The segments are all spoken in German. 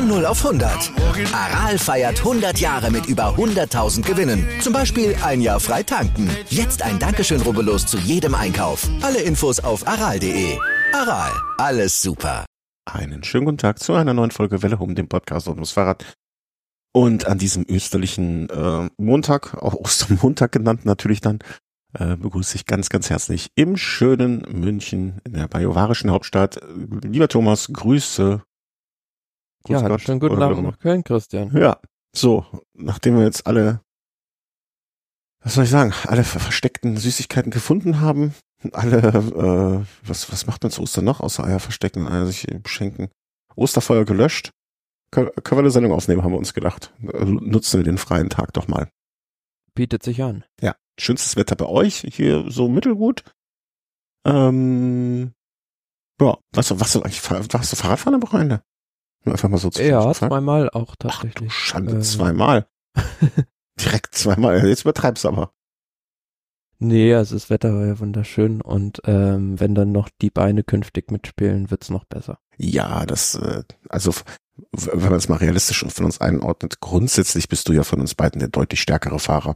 Von 0 auf 100. Aral feiert 100 Jahre mit über 100.000 Gewinnen. Zum Beispiel ein Jahr frei tanken. Jetzt ein Dankeschön, rubbellos zu jedem Einkauf. Alle Infos auf aral.de. Aral, alles super. Einen schönen guten Tag zu einer neuen Folge Welle Home, dem Podcast rund ums Fahrrad. Und an diesem österlichen Montag, auch Ostermontag genannt natürlich dann, begrüße ich ganz, ganz herzlich im schönen München, in der bajuwarischen Hauptstadt. Lieber Thomas, Grüße. Grüß Gott. Schönen guten Abend nach Köln, Christian. Ja, so, nachdem wir jetzt alle, was soll ich sagen, alle versteckten Süßigkeiten gefunden haben, alle, was macht man zu Ostern noch, außer Eier verstecken, Eier sich schenken, Osterfeuer gelöscht, können wir eine Sendung aufnehmen, haben wir uns gedacht. Nutzen wir den freien Tag doch mal. Bietet sich an. Ja, schönstes Wetter bei euch, hier so mittelgut. Ja, warst du Fahrradfahren am Wochenende? Einfach mal so zu Ja, zweimal auch tatsächlich. Ach, du Schande, zweimal. Direkt zweimal. Jetzt übertreibst du aber. Nee, also das Wetter war ja wunderschön und wenn dann noch die Beine künftig mitspielen, wird's noch besser. Ja, das, also wenn man es mal realistisch von uns einordnet, grundsätzlich bist du ja von uns beiden der deutlich stärkere Fahrer.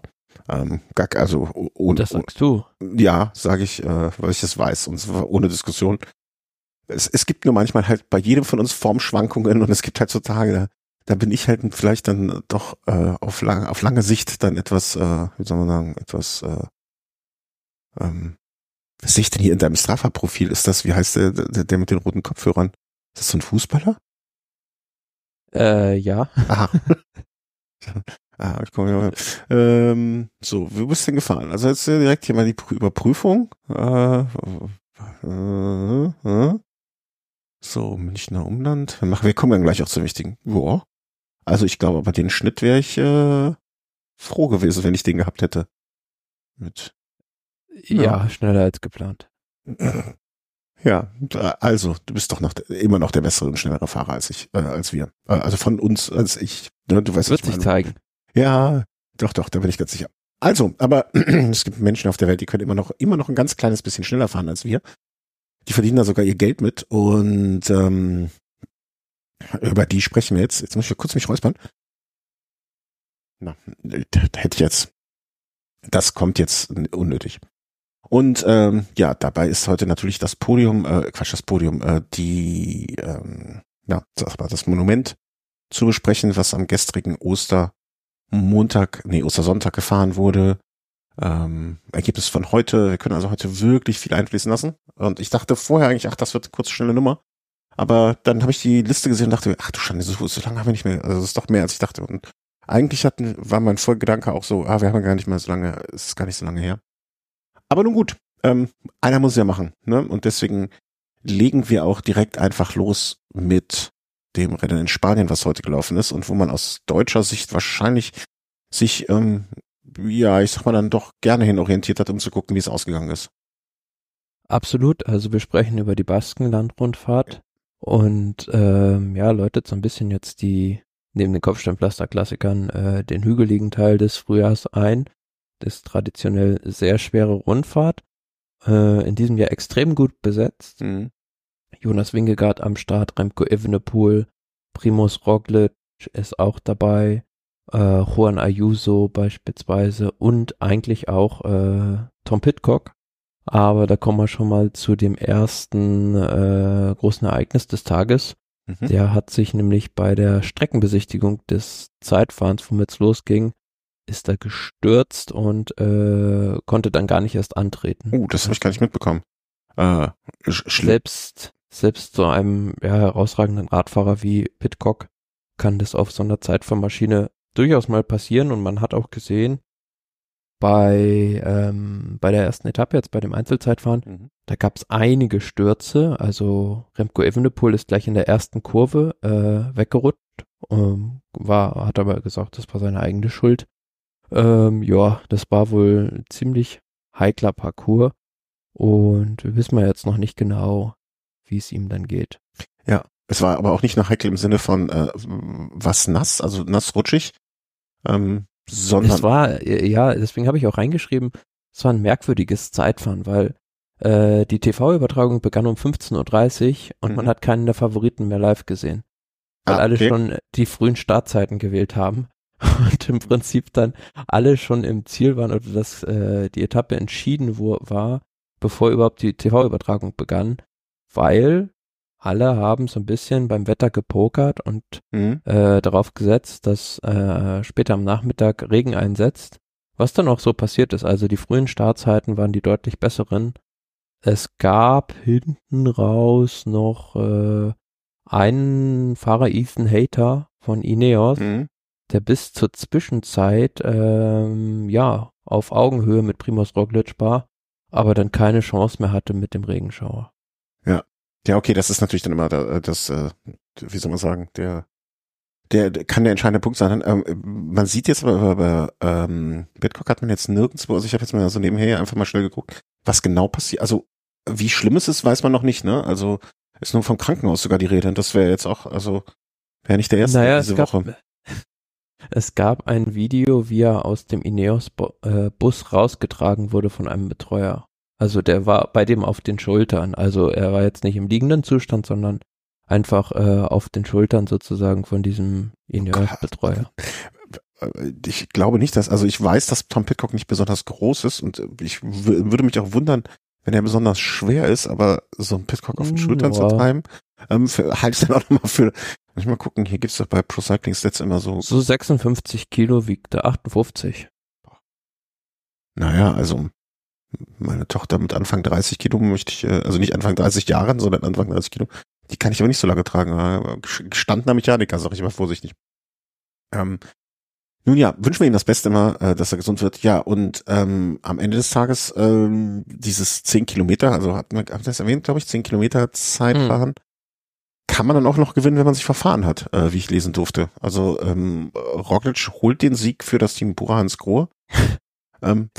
Das sagst du. Ja, sage ich, weil ich das weiß und zwar ohne Diskussion. Es gibt nur manchmal halt bei jedem von uns Formschwankungen und es gibt halt so Tage, da bin ich halt vielleicht dann doch auf lange Sicht dann etwas, wie soll man sagen, etwas, was sehe ich denn hier in deinem Strava-Profil? Ist das, wie heißt der mit den roten Kopfhörern? Ist das so ein Fußballer? Ja. Aha. Ich komme so, wie bist du denn gefahren? Also jetzt direkt hier mal die Überprüfung. So, Münchner Umland. Wir kommen dann gleich auch zum Wichtigen. Boah. Also ich glaube, aber den Schnitt wäre ich froh gewesen, wenn ich den gehabt hätte. Ja, schneller als geplant. Ja, also du bist doch immer noch der bessere und schnellere Fahrer als wir. Also von uns als ich. Ne, du weißt, wird sich zeigen. Ja, doch, da bin ich ganz sicher. Also, aber es gibt Menschen auf der Welt, die können immer noch ein ganz kleines bisschen schneller fahren als wir. Die verdienen da sogar ihr Geld mit und über die sprechen wir jetzt. Jetzt muss ich kurz mich räuspern. Das kommt jetzt unnötig. Und dabei ist heute natürlich das Monument zu besprechen, was am gestrigen Ostersonntag gefahren wurde. Ergebnis von heute, wir können also heute wirklich viel einfließen lassen. Und ich dachte vorher eigentlich, das wird eine kurze, schnelle Nummer. Aber dann habe ich die Liste gesehen und dachte, ach du Schande, so lange haben wir nicht mehr. Also das ist doch mehr, als ich dachte. Und eigentlich war mein Folgegedanke auch so, wir haben ja gar nicht mehr so lange, es ist gar nicht so lange her. Aber nun gut, einer muss ja machen, ne? Und deswegen legen wir auch direkt einfach los mit dem Rennen in Spanien, was heute gelaufen ist und wo man aus deutscher Sicht wahrscheinlich sich ich sag mal dann doch gerne hin orientiert hat, um zu gucken, wie es ausgegangen ist. Absolut, also wir sprechen über die Baskenlandrundfahrt und läutet so ein bisschen jetzt neben den Kopfsteinpflaster-Klassikern den hügeligen Teil des Frühjahrs ein. Das ist traditionell sehr schwere Rundfahrt, in diesem Jahr extrem gut besetzt. Mhm. Jonas Vingegaard am Start, Remco Evenepoel, Primož Roglič ist auch dabei, Juan Ayuso beispielsweise und eigentlich auch Tom Pidcock. Aber da kommen wir schon mal zu dem ersten großen Ereignis des Tages. Mhm. Der hat sich nämlich bei der Streckenbesichtigung des Zeitfahrens, womit es losging, ist er gestürzt und konnte dann gar nicht erst antreten. Das habe ich gar nicht mitbekommen. Selbst so einem herausragenden Radfahrer wie Pidcock kann das auf so einer Zeitfahrmaschine durchaus mal passieren und man hat auch gesehen, bei der ersten Etappe, jetzt bei dem Einzelzeitfahren, da gab es einige Stürze, also Remco Evenepoel ist gleich in der ersten Kurve weggerutscht, hat aber gesagt, das war seine eigene Schuld. Das war wohl ein ziemlich heikler Parcours und wir wissen ja jetzt noch nicht genau, wie es ihm dann geht. Ja, es war aber auch nicht nur heikel im Sinne von was nass, also nassrutschig, sondern... Es war, deswegen habe ich auch reingeschrieben, es war ein merkwürdiges Zeitfahren, weil die TV-Übertragung begann um 15:30 Uhr und man hat keinen der Favoriten mehr live gesehen. weil alle schon die frühen Startzeiten gewählt haben und im Prinzip dann alle schon im Ziel waren oder dass die Etappe entschieden war, bevor überhaupt die TV-Übertragung begann, weil alle haben so ein bisschen beim Wetter gepokert und darauf gesetzt, dass später am Nachmittag Regen einsetzt, was dann auch so passiert ist. Also die frühen Startzeiten waren die deutlich besseren. Es gab hinten raus noch einen Fahrer, Ethan Hayter von Ineos, der bis zur Zwischenzeit auf Augenhöhe mit Primož Roglič war, aber dann keine Chance mehr hatte mit dem Regenschauer. Ja, okay, das ist natürlich dann immer wie soll man sagen, der kann der entscheidende Punkt sein. Man sieht jetzt aber bei Pidcock hat man jetzt nirgendwo, also ich habe jetzt mal so nebenher einfach mal schnell geguckt, was genau passiert. Also wie schlimm es ist, weiß man noch nicht, ne? Also ist nur vom Krankenhaus sogar die Rede. Und das wäre jetzt auch, also wäre nicht der erste diese Woche. Es gab ein Video, wie er aus dem Ineos-Bus rausgetragen wurde von einem Betreuer. Also der war bei dem auf den Schultern. Also er war jetzt nicht im liegenden Zustand, sondern einfach auf den Schultern sozusagen von diesem Ineos-Betreuer. Ich glaube nicht, also ich weiß, dass Tom Pidcock nicht besonders groß ist und ich würde mich auch wundern, wenn er besonders schwer ist, aber so ein Pidcock auf den Schultern zu treiben, halte ich dann auch nochmal für, muss ich mal gucken, hier gibt's doch bei Pro Cycling Stats immer so 56 Kilo wiegt er, 58. Naja, also meine Tochter mit Anfang 30 Kilo möchte ich, also nicht Anfang 30 Jahren, sondern Anfang 30 Kilo, die kann ich aber nicht so lange tragen. Gestandener Mechaniker, sag ich mal vorsichtig. Nun ja, wünschen wir ihm das Beste immer, dass er gesund wird. Ja, und am Ende des Tages dieses 10 Kilometer, also habt ihr das erwähnt, glaube ich, 10 Kilometer Zeitfahren, kann man dann auch noch gewinnen, wenn man sich verfahren hat, wie ich lesen durfte. Also Roglič holt den Sieg für das Team Bora-Hansgrohe. Ich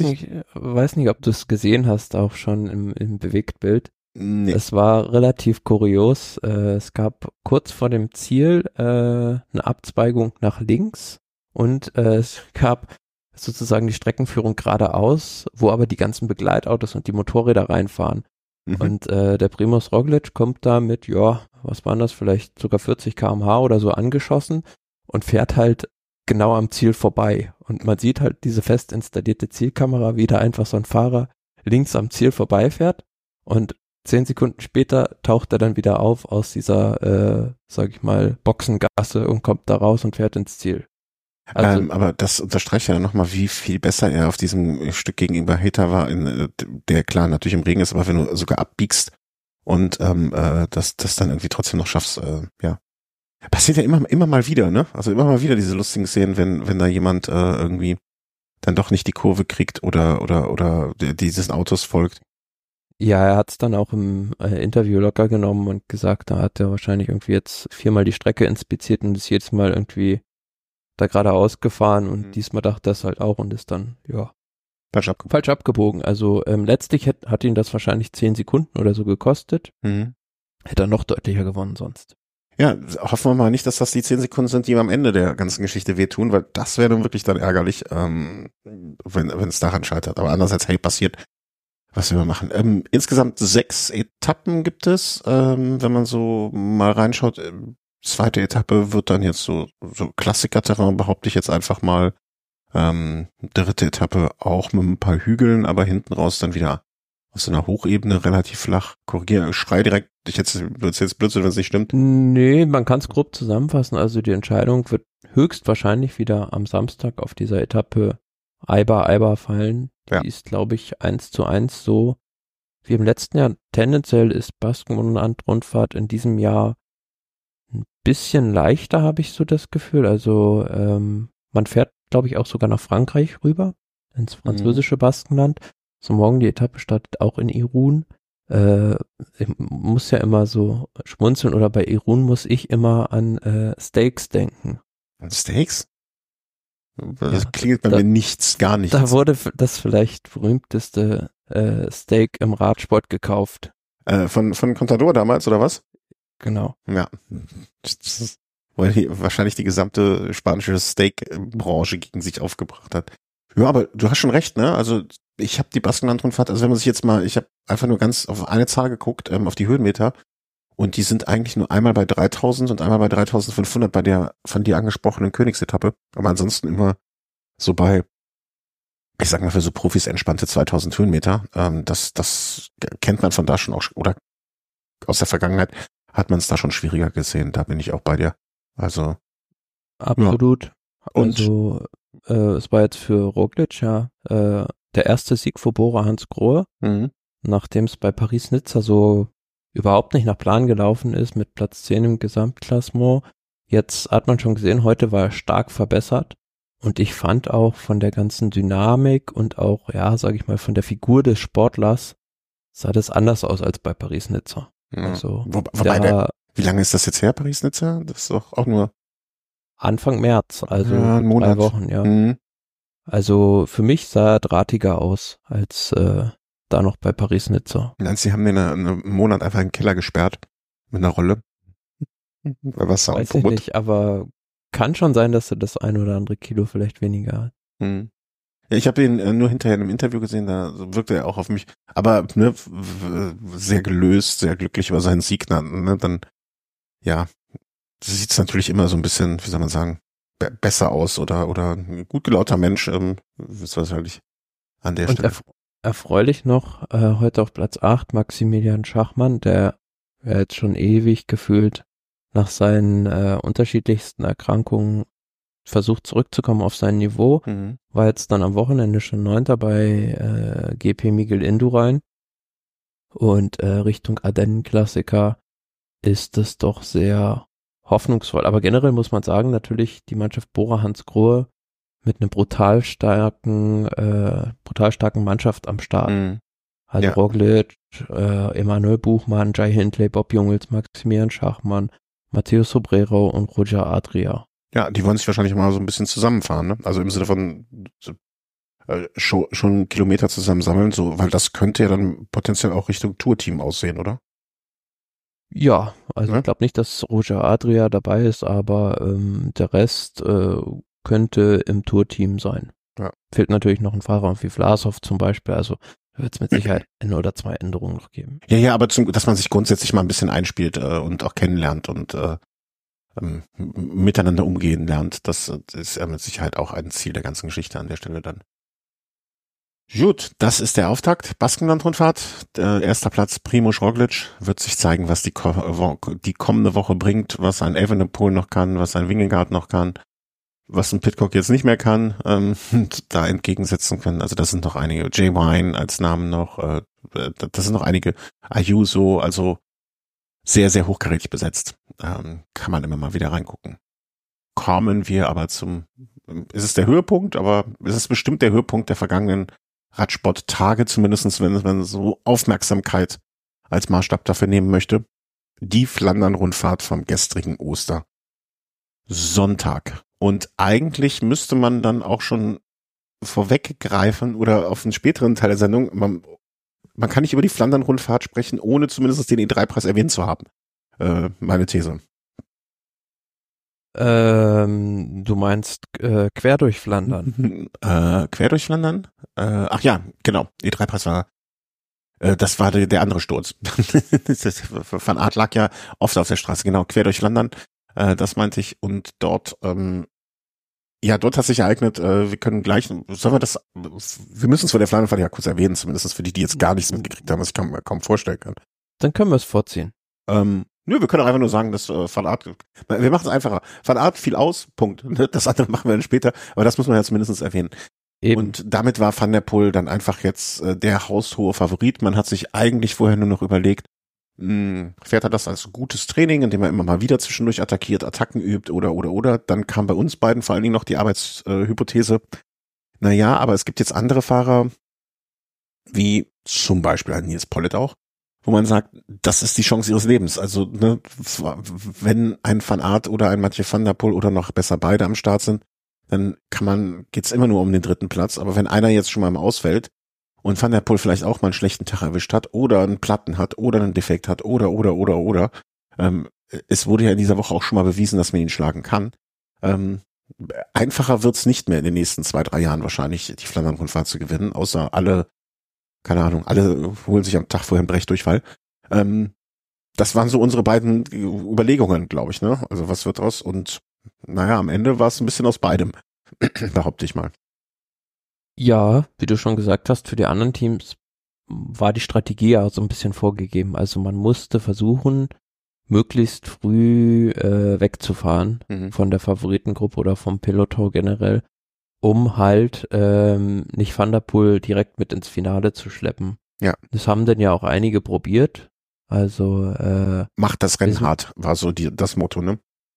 weiß nicht, ob du es gesehen hast, auch schon im Bewegtbild. Nee. Es war relativ kurios. Es gab kurz vor dem Ziel eine Abzweigung nach links und es gab sozusagen die Streckenführung geradeaus, wo aber die ganzen Begleitautos und die Motorräder reinfahren. Und der Primož Roglič kommt da mit, was waren das, vielleicht sogar 40 km/h oder so angeschossen und fährt halt genau am Ziel vorbei. Und man sieht halt diese fest installierte Zielkamera, wie da einfach so ein Fahrer links am Ziel vorbeifährt und 10 Sekunden später taucht er dann wieder auf aus dieser, sag ich mal, Boxengasse und kommt da raus und fährt ins Ziel. Also, aber das unterstreicht ja nochmal, wie viel besser er auf diesem Stück gegenüber Hayter war, der klar natürlich im Regen ist, aber wenn du sogar abbiegst und das dann irgendwie trotzdem noch schaffst, passiert ja immer mal wieder, ne? Also immer mal wieder diese lustigen Szenen, wenn da jemand irgendwie dann doch nicht die Kurve kriegt oder dieses Autos folgt. Ja, er hat es dann auch im Interview locker genommen und gesagt, da hat er wahrscheinlich irgendwie jetzt 4-mal die Strecke inspiziert und ist jedes Mal irgendwie da geradeaus gefahren und diesmal dachte er es halt auch und ist dann, falsch abgebogen. Also letztlich hat ihn das wahrscheinlich 10 Sekunden oder so gekostet. Hätte er noch deutlicher gewonnen sonst. Ja, hoffen wir mal nicht, dass das die 10 Sekunden sind, die ihm am Ende der ganzen Geschichte wehtun, weil das wäre dann wirklich dann ärgerlich, wenn es daran scheitert. Aber andererseits, passiert. Was wir machen. Insgesamt 6 Etappen gibt es, wenn man so mal reinschaut. Zweite Etappe wird dann jetzt so Klassiker-Terrain, behaupte ich jetzt einfach mal. Dritte Etappe auch mit ein paar Hügeln, aber hinten raus dann wieder aus einer Hochebene relativ flach. Korrigiere, schrei direkt. Wird's jetzt Blödsinn, wenn es nicht stimmt. Nee, man kann es grob zusammenfassen. Also die Entscheidung wird höchstwahrscheinlich wieder am Samstag auf dieser Etappe Eibar fallen. Die ist, glaube ich, 1:1 so wie im letzten Jahr. Tendenziell ist Baskenland-Rundfahrt in diesem Jahr ein bisschen leichter, habe ich so das Gefühl. Also man fährt, glaube ich, auch sogar nach Frankreich rüber, ins französische Baskenland. So morgen die Etappe startet auch in Irun. Ich muss ja immer so schmunzeln oder bei Irun muss ich immer an Steaks denken. An Steaks? Das klingelt bei mir gar nichts. Da wurde das vielleicht berühmteste Steak im Radsport gekauft. Von Contador damals, oder was? Genau. Ja. Weil wahrscheinlich die gesamte spanische Steak-Branche gegen sich aufgebracht hat. Ja, aber du hast schon recht, ne? Also ich habe die Baskenland-Rundfahrt, also wenn man sich jetzt mal, ich habe einfach nur ganz auf eine Zahl geguckt, auf die Höhenmeter Und die sind eigentlich nur einmal bei 3000 und einmal bei 3500 bei der von dir angesprochenen Königsetappe. Aber ansonsten immer so bei, ich sag mal, für so Profis entspannte 2000 Höhenmeter. Das kennt man von da schon auch, oder aus der Vergangenheit hat man es da schon schwieriger gesehen. Da bin ich auch bei dir. Also. Absolut. Ja. Und also, es war jetzt für Roglic der erste Sieg für Bora Hansgrohe, nachdem es bei Paris-Nizza so überhaupt nicht nach Plan gelaufen ist, mit Platz 10 im Gesamtklassement. Jetzt hat man schon gesehen, heute war er stark verbessert. Und ich fand auch von der ganzen Dynamik und auch, ja, sage ich mal, von der Figur des Sportlers sah das anders aus als bei Paris-Nizza. Ja. Also, Wobei wie lange ist das jetzt her, Paris-Nizza? Das ist doch auch nur Anfang März, also ja, 3 Wochen, ja. Mhm. Also für mich sah er drahtiger aus als da noch bei Paris-Nizza. Nein, sie haben den einen Monat einfach in den Keller gesperrt mit einer Rolle. Weiß ich nicht, aber kann schon sein, dass er das ein oder andere Kilo vielleicht weniger hat. Ja, ich habe ihn nur hinterher in einem Interview gesehen, da wirkte er auch auf mich, aber ne, sehr gelöst, sehr glücklich über seinen Sieg. Ne, dann, ja, sieht es natürlich immer so ein bisschen, wie soll man sagen, besser aus oder ein gut gelauter Mensch, ist wahrscheinlich an der Stelle. Erfreulich noch, heute auf Platz 8 Maximilian Schachmann, der jetzt schon ewig gefühlt nach seinen unterschiedlichsten Erkrankungen versucht zurückzukommen auf sein Niveau, war jetzt dann am Wochenende schon 9. bei GP Miguel Indurain und Richtung Ardennen-Klassiker ist es doch sehr hoffnungsvoll. Aber generell muss man sagen, natürlich die Mannschaft Bora Hansgrohe mit einer brutal starken Mannschaft am Start. Also ja. Roglic, Emanuel Buchmann, Jai Hindley, Bob Jungels, Maximilian Schachmann, Matteo Sobrero und Roger Adria. Ja, die wollen sich wahrscheinlich mal so ein bisschen zusammenfahren, ne? Also im Sinne von schon Kilometer zusammen sammeln, so, weil das könnte ja dann potenziell auch Richtung Tourteam aussehen, oder? Ja, also ich glaube nicht, dass Roger Adria dabei ist, aber der Rest könnte im Tourteam sein. Ja. Fehlt natürlich noch ein Fahrer wie Vlasov zum Beispiel, also wird es mit Sicherheit 1 oder 2 Änderungen noch geben. Ja, aber dass man sich grundsätzlich mal ein bisschen einspielt und auch kennenlernt und miteinander umgehen lernt, das ist ja mit Sicherheit auch ein Ziel der ganzen Geschichte an der Stelle dann. Gut, das ist der Auftakt. Baskenland-Rundfahrt, erster Platz Primož Roglic, wird sich zeigen, was die kommende Woche bringt, was ein Evenepoel noch kann, was ein Vingegaard noch kann, was ein Pidcock jetzt nicht mehr kann, da entgegensetzen können. Also das sind noch einige. Jay Wine als Namen noch, das sind noch einige. Ayuso, also sehr, sehr hochkarätig besetzt. Kann man immer mal wieder reingucken. Kommen wir aber ist es der Höhepunkt, aber ist es bestimmt der Höhepunkt der vergangenen Radsport-Tage, zumindest wenn man so Aufmerksamkeit als Maßstab dafür nehmen möchte. Die Flandern-Rundfahrt vom gestrigen Ostersonntag. Und eigentlich müsste man dann auch schon vorweggreifen oder auf einen späteren Teil der Sendung, man kann nicht über die Flandern-Rundfahrt sprechen, ohne zumindest den E3-Preis erwähnt zu haben. Meine These. Du meinst quer durch Flandern? Quer durch Flandern? Ach ja, genau. E3-Preis war, das war der andere Sturz. Van Aert lag ja oft auf der Straße, genau, quer durch Flandern. Das meinte ich. Und dort, dort hat sich ereignet, wir können gleich, wir müssen es vor der Flandernfahrt ja kurz erwähnen, zumindest für die jetzt gar nichts mitgekriegt haben, was ich kaum vorstellen kann. Dann können wir es vorziehen. Wir können auch einfach nur sagen, dass Van Aert, wir machen es einfacher. Van Aert fiel aus, Punkt. Das andere machen wir dann später, aber das muss man ja zumindest erwähnen. Eben. Und damit war Van der Poel dann einfach jetzt der haushohe Favorit. Man hat sich eigentlich vorher nur noch überlegt, fährt er das als gutes Training, indem er immer mal wieder zwischendurch attackiert, Attacken übt oder. Dann kam bei uns beiden vor allen Dingen noch die Arbeitshypothese. Naja, aber es gibt jetzt andere Fahrer, wie zum Beispiel ein Nils Pollitt auch, wo man sagt, das ist die Chance ihres Lebens. Also, ne, wenn ein Van Aert oder ein Mathieu van der Poel oder noch besser beide am Start sind, dann geht's immer nur um den 3. Platz. Aber wenn einer jetzt schon mal ausfällt und Van der Poel vielleicht auch mal einen schlechten Tag erwischt hat oder einen Platten hat oder einen Defekt hat oder, es wurde ja in dieser Woche auch schon mal bewiesen, dass man ihn schlagen kann. Einfacher wird's nicht mehr in den nächsten 2-3 Jahren wahrscheinlich, die Flandern-Rundfahrt zu gewinnen, außer alle holen sich am Tag vorher einen Brechdurchfall. das waren so unsere beiden Überlegungen, glaube ich, ne? Also was wird draus? Und naja, am Ende war es ein bisschen aus beidem, behaupte ich mal. Ja, wie du schon gesagt hast, für die anderen Teams war die Strategie ja so ein bisschen vorgegeben. Also man musste versuchen, möglichst früh wegzufahren von der Favoritengruppe oder vom Peloton generell, um halt nicht Van der Poel direkt mit ins Finale zu schleppen. Ja. Das haben dann ja auch einige probiert. Also macht das Rennen hart, war so das Motto, ne?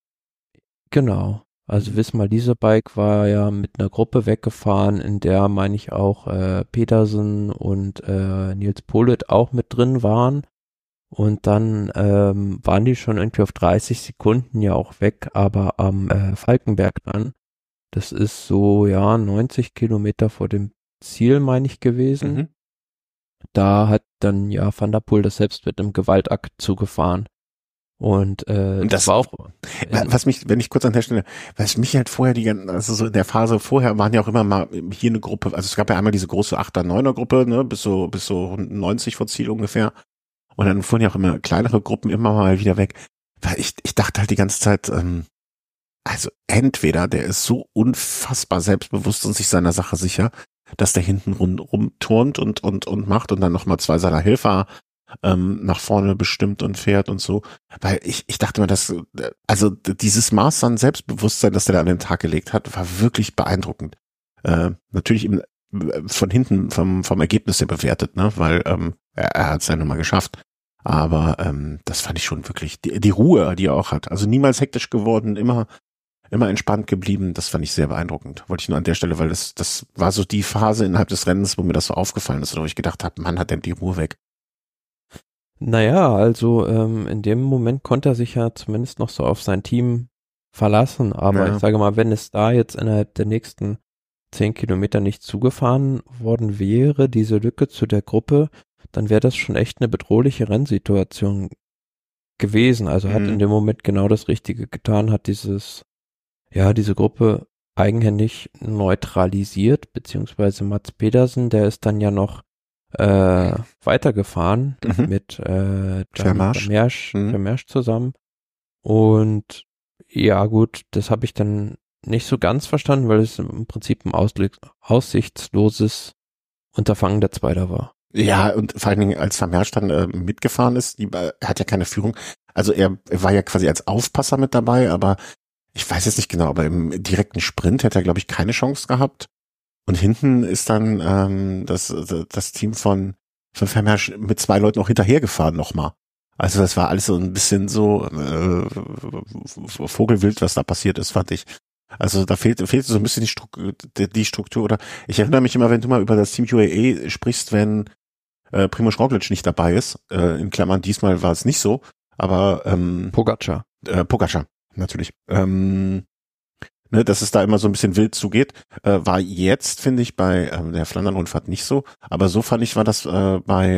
Genau. Also Wismar Leasebike war ja mit einer Gruppe weggefahren, in der, meine ich, auch Petersen und Nils Politt auch mit drin waren. Und dann waren die schon irgendwie auf 30 Sekunden ja auch weg, aber am Falkenberg dann, das ist so, ja, 90 Kilometer vor dem Ziel, meine ich, gewesen. Da hat dann ja Van der Poel das selbst mit einem Gewaltakt zugefahren. Und das war auch. Was mich, wenn ich kurz an der Stelle, was mich halt vorher also so in der Phase vorher waren ja auch immer mal hier eine Gruppe, also es gab ja einmal diese große 8er, 9er Gruppe, ne, bis so 90 vor Ziel ungefähr. Und dann fuhren ja auch immer kleinere Gruppen immer mal wieder weg. Weil ich dachte halt die ganze Zeit, also entweder der ist so unfassbar selbstbewusst und sich seiner Sache sicher, dass der hinten rumturnt und macht und dann nochmal 2 seiner Helfer nach vorne bestimmt und fährt und so. Weil ich dachte mir, also dieses Maß an Selbstbewusstsein, das der da an den Tag gelegt hat, war wirklich beeindruckend. Natürlich von hinten vom Ergebnis her bewertet, ne, weil er hat es ja nun mal geschafft. Aber das fand ich schon wirklich, die Ruhe, die er auch hat. Also niemals hektisch geworden, immer entspannt geblieben. Das fand ich sehr beeindruckend. Wollte ich nur an der Stelle, weil das war so die Phase innerhalb des Rennens, wo mir das so aufgefallen ist, wo ich gedacht habe, Mann, hat der die Ruhe weg. Naja, also in dem Moment konnte er sich ja zumindest noch so auf sein Team verlassen. Aber ich sage mal, wenn es da jetzt innerhalb der nächsten 10 Kilometer nicht zugefahren worden wäre, diese Lücke zu der Gruppe, dann wäre das schon echt eine bedrohliche Rennsituation gewesen. Also hat in dem Moment genau das Richtige getan, hat diese Gruppe eigenhändig neutralisiert, beziehungsweise Mats Pedersen, der ist dann ja noch weitergefahren mit Vermeersch zusammen. Und ja gut, das habe ich dann nicht so ganz verstanden, weil es im Prinzip ein aussichtsloses Unterfangen der Zweiter war. Ja, und vor allen Dingen, als Vermeersch dann mitgefahren ist, er hat ja keine Führung. Also er war ja quasi als Aufpasser mit dabei, aber ich weiß jetzt nicht genau, aber im direkten Sprint hätte er, glaube ich, keine Chance gehabt. Und hinten ist dann das Team von Vermeersch mit 2 Leuten noch hinterhergefahren nochmal. Also das war alles so ein bisschen so Vogelwild, was da passiert ist, fand ich. Also da fehlte so ein bisschen die Struktur. Oder ich erinnere mich immer, wenn du mal über das Team UAE sprichst, wenn Primož Roglič nicht dabei ist, in Klammern, diesmal war es nicht so, aber Pogačar, natürlich. Dass es da immer so ein bisschen wild zugeht, war jetzt, finde ich, bei der Flandern-Rundfahrt nicht so. Aber so fand ich, war das bei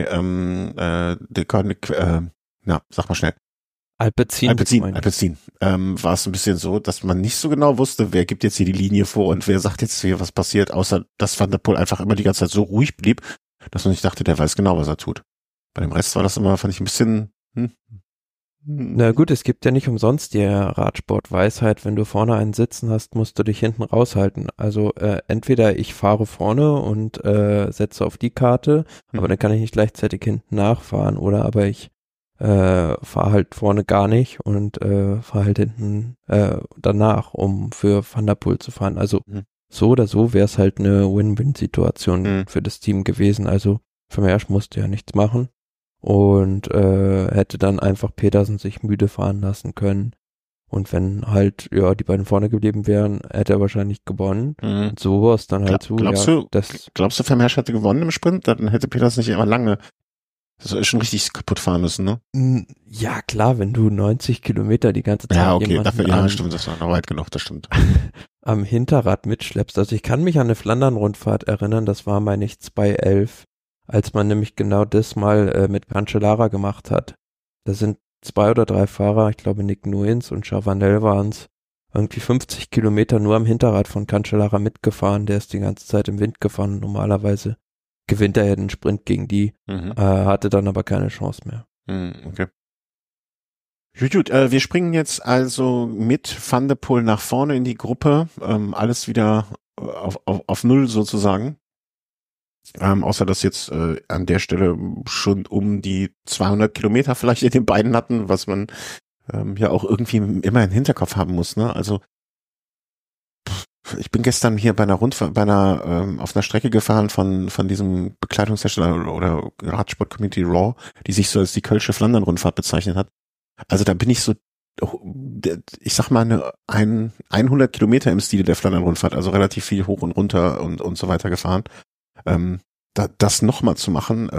sag mal schnell. Alpecin. War es ein bisschen so, dass man nicht so genau wusste, wer gibt jetzt hier die Linie vor und wer sagt jetzt hier, was passiert, außer dass Van der Poel einfach immer die ganze Zeit so ruhig blieb, dass man nicht dachte, der weiß genau, was er tut. Bei dem Rest war das immer, fand ich ein bisschen Na gut, es gibt ja nicht umsonst die Radsport-Weisheit, wenn du vorne einen sitzen hast, musst du dich hinten raushalten. Also entweder ich fahre vorne und setze auf die Karte, aber dann kann ich nicht gleichzeitig hinten nachfahren, oder aber ich fahre halt vorne gar nicht und fahre halt hinten danach, um für Van der Poel zu fahren. Also so oder so wäre es halt eine Win-Win-Situation für das Team gewesen. Also Vermeersch musste ja nichts machen. Und hätte dann einfach Pedersen sich müde fahren lassen können. Und wenn halt, ja, die beiden vorne geblieben wären, hätte er wahrscheinlich gewonnen. Und so war es dann halt so. Glaubst du, Vermeersch hätte gewonnen im Sprint? Dann hätte Pedersen nicht immer lange, das ist schon richtig kaputt fahren müssen, ne? Ja, klar, wenn du 90 Kilometer die ganze Zeit stimmt, das war noch weit genug, das stimmt. am Hinterrad mitschleppst. Also ich kann mich an eine Flandern-Rundfahrt erinnern, das war, meine ich, 2011. Als man nämlich genau das mal mit Cancellara gemacht hat. Da sind 2 oder 3 Fahrer, ich glaube Nick Nuins und Chavanel waren es, irgendwie 50 Kilometer nur am Hinterrad von Cancellara mitgefahren. Der ist die ganze Zeit im Wind gefahren. Normalerweise gewinnt er ja den Sprint gegen die, hatte dann aber keine Chance mehr. Okay. Gut, wir springen jetzt also mit Van de Poel nach vorne in die Gruppe, alles wieder auf Null sozusagen. Außer dass jetzt an der Stelle schon um die 200 Kilometer vielleicht in den Beinen hatten, was man ja auch irgendwie immer im Hinterkopf haben muss, ne? Also ich bin gestern hier auf einer Strecke gefahren von diesem Bekleidungshersteller oder Radsport-Community Raw, die sich so als die Kölsche Flandern-Rundfahrt bezeichnet hat. Also da bin ich so, ich sag mal 100 Kilometer im Stile der Flandern-Rundfahrt, also relativ viel hoch und runter und so weiter gefahren. Das nochmal zu machen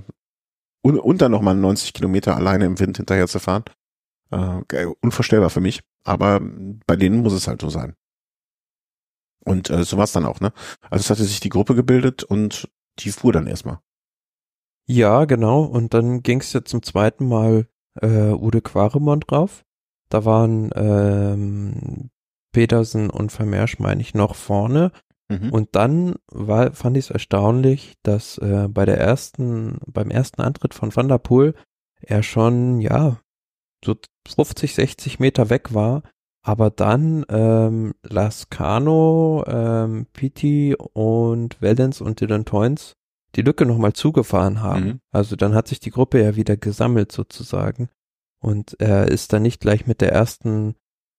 und dann nochmal 90 Kilometer alleine im Wind hinterher zu fahren, unvorstellbar für mich. Aber bei denen muss es halt so sein. Und so war es dann auch, ne? Also es hatte sich die Gruppe gebildet und die fuhr dann erstmal. Ja, genau. Und dann ging es ja zum zweiten Mal Ude Quaremont drauf. Da waren Pedersen und Vermeersch, meine ich, noch vorne. Mhm. Und dann fand ich es erstaunlich, dass beim ersten Antritt von Van der Poel er schon, ja, so 50, 60 Meter weg war, aber dann Lascano, Piti und Wellens und Dylan Teuns die Lücke nochmal zugefahren haben. Mhm. Also dann hat sich die Gruppe ja wieder gesammelt sozusagen und er ist dann nicht gleich mit der ersten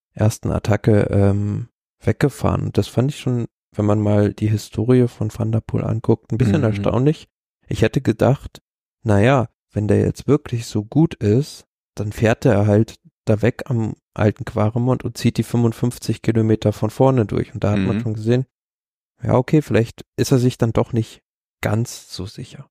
Attacke weggefahren. Und das fand ich schon, wenn man mal die Historie von Van der Poel anguckt, ein bisschen erstaunlich. Ich hätte gedacht, naja, wenn der jetzt wirklich so gut ist, dann fährt er halt da weg am alten Quaremont und zieht die 55 Kilometer von vorne durch. Und da hat man schon gesehen, ja okay, vielleicht ist er sich dann doch nicht ganz so sicher.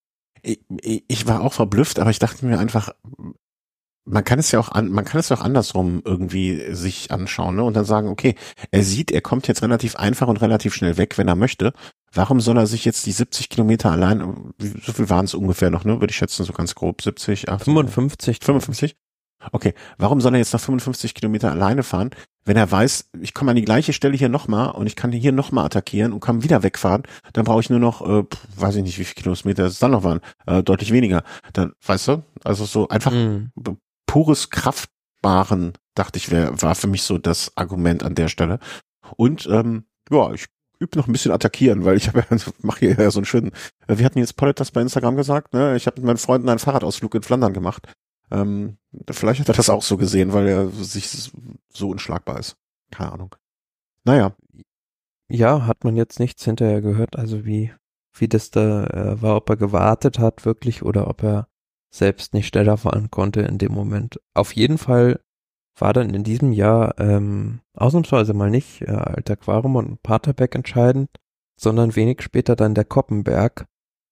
Ich war auch verblüfft, aber ich dachte mir einfach, man kann es ja auch andersrum irgendwie sich anschauen, ne? Und dann sagen, okay, er kommt jetzt relativ einfach und relativ schnell weg, wenn er möchte. Warum soll er sich jetzt die 70 Kilometer allein, so viel waren es ungefähr noch, ne? Würde ich schätzen, so ganz grob, 70, 80, 55? Okay, warum soll er jetzt noch 55 Kilometer alleine fahren, wenn er weiß, ich komme an die gleiche Stelle hier nochmal und ich kann hier nochmal attackieren und kann wieder wegfahren, dann brauche ich nur noch, weiß ich nicht, wie viele Kilometer es dann noch waren, deutlich weniger. Dann, weißt du, also so einfach pures Kraftbaren, dachte ich, war für mich so das Argument an der Stelle. Und ja, ich übe noch ein bisschen attackieren, weil ich mache hier ja so einen schönen, wir hatten jetzt Pollet das bei Instagram gesagt, ne? Ich habe mit meinen Freunden einen Fahrradausflug in Flandern gemacht. Vielleicht hat er das auch so gesehen, weil er sich so unschlagbar ist. Keine Ahnung. Naja. Ja, hat man jetzt nichts hinterher gehört, also wie das da war, ob er gewartet hat wirklich oder ob er selbst nicht schneller fahren konnte in dem Moment. Auf jeden Fall war dann in diesem Jahr ausnahmsweise mal nicht alter Quaremont und Paterbeck entscheidend, sondern wenig später dann der Koppenberg,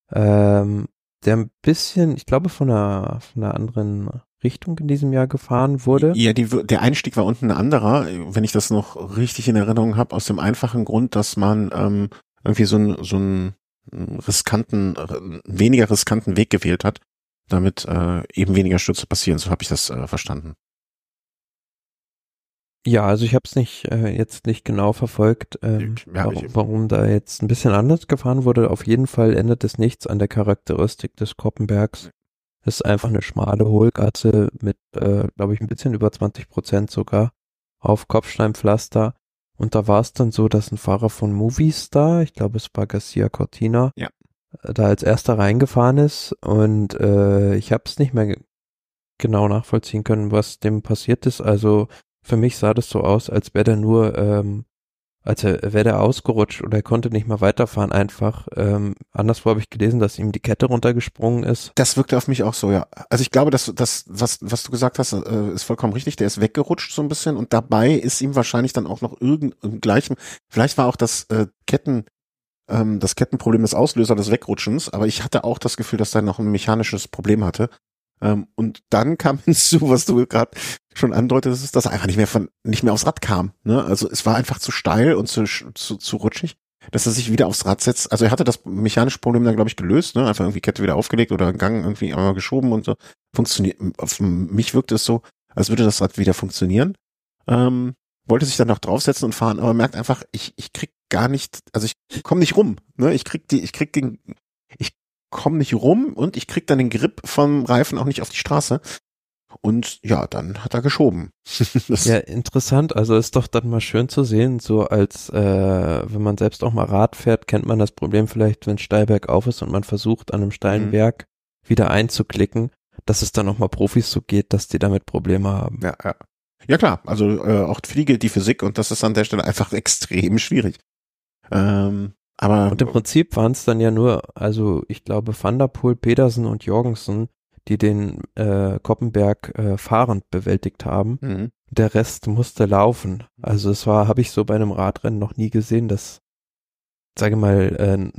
der ein bisschen, ich glaube, von einer anderen Richtung in diesem Jahr gefahren wurde. Ja, der Einstieg war unten ein anderer, wenn ich das noch richtig in Erinnerung habe, aus dem einfachen Grund, dass man irgendwie so einen weniger riskanten Weg gewählt hat, damit eben weniger Stürze passieren. So habe ich das verstanden. Ja, also ich habe es jetzt nicht genau verfolgt, warum da jetzt ein bisschen anders gefahren wurde. Auf jeden Fall ändert es nichts an der Charakteristik des Koppenbergs. Es ist einfach eine schmale Hohlgasse mit, glaube ich, ein bisschen über 20% sogar auf Kopfsteinpflaster. Und da war es dann so, dass ein Fahrer von Movistar, ich glaube es war Garcia Cortina, da als erster reingefahren ist. Und ich habe es nicht mehr genau nachvollziehen können, was dem passiert ist. Also für mich sah das so aus, als wäre der nur, wäre der ausgerutscht oder er konnte nicht mehr weiterfahren einfach. Anderswo habe ich gelesen, dass ihm die Kette runtergesprungen ist. Das wirkte auf mich auch so, ja. Also ich glaube, dass das, was du gesagt hast, ist vollkommen richtig. Der ist weggerutscht so ein bisschen und dabei ist ihm wahrscheinlich dann auch noch vielleicht war auch das Kettenproblem des Auslöser des Wegrutschens, aber ich hatte auch das Gefühl, dass er noch ein mechanisches Problem hatte. Und dann kam hinzu, was du gerade schon andeutetest, dass er einfach nicht mehr aufs Rad kam. Ne? Also es war einfach zu steil und zu rutschig, dass er sich wieder aufs Rad setzt. Also er hatte das mechanische Problem dann, glaube ich, gelöst, ne? Einfach irgendwie Kette wieder aufgelegt oder Gang irgendwie einmal geschoben und so. Funktioniert. Auf mich wirkte es so, als würde das Rad wieder funktionieren. Wollte sich dann noch draufsetzen und fahren, aber merkt einfach, ich krieg gar nicht, also ich komme nicht rum. Ne? Ich komme nicht rum und ich krieg dann den Grip vom Reifen auch nicht auf die Straße. Und ja, dann hat er geschoben. Ja, interessant. Also ist doch dann mal schön zu sehen, so als wenn man selbst auch mal Rad fährt, kennt man das Problem vielleicht, wenn es steil bergauf ist und man versucht an einem steilen Berg wieder einzuklicken, dass es dann auch mal Profis so geht, dass die damit Probleme haben. Ja, ja. Ja klar, also auch für die gilt die Physik und das ist an der Stelle einfach extrem schwierig. Aber und im Prinzip waren es dann ja nur, also ich glaube Van der Poel, Pedersen und Jorgensen, die den Koppenberg fahrend bewältigt haben. Der Rest musste laufen. Also es war, habe ich so bei einem Radrennen noch nie gesehen, dass, sage mal,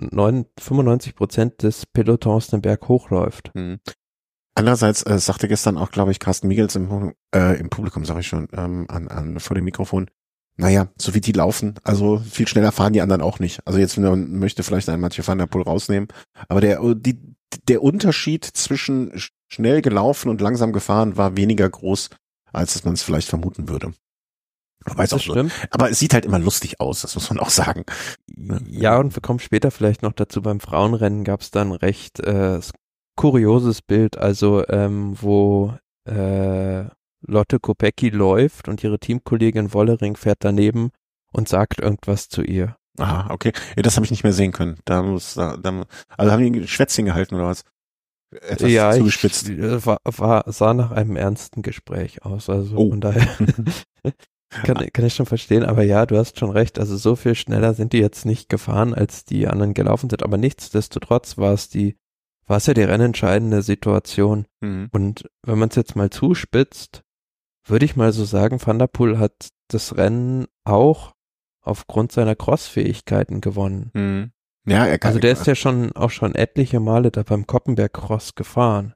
95% des Pelotons den Berg hochläuft. Andererseits sagte gestern auch, glaube ich, Carsten Miegels im Publikum, sage ich schon, vor dem Mikrofon, naja, so wie die laufen, also viel schneller fahren die anderen auch nicht. Also jetzt möchte vielleicht ein Mathieu van der Poel rausnehmen, aber der Unterschied zwischen schnell gelaufen und langsam gefahren war weniger groß, als man es vielleicht vermuten würde. Wobei es auch so. Aber es sieht halt immer lustig aus, das muss man auch sagen. Ja, und wir kommen später vielleicht noch dazu, beim Frauenrennen gab es dann recht kurioses Bild, also wo Lotte Kopecky läuft und ihre Teamkollegin Wollering fährt daneben und sagt irgendwas zu ihr. Ah, okay. Ja, das habe ich nicht mehr sehen können. Also haben die ein Schwätzchen gehalten oder was? Etwas zugespitzt. Sah nach einem ernsten Gespräch aus. Also von daher kann ich schon verstehen. Aber ja, du hast schon recht. Also so viel schneller sind die jetzt nicht gefahren, als die anderen gelaufen sind. Aber nichtsdestotrotz war es ja die rennentscheidende Situation. Und wenn man es jetzt mal zuspitzt, würde ich mal so sagen, Van der Poel hat das Rennen aufgrund seiner Cross-Fähigkeiten gewonnen. Ja, also der ist ja schon etliche Male da beim Koppenberg-Cross gefahren.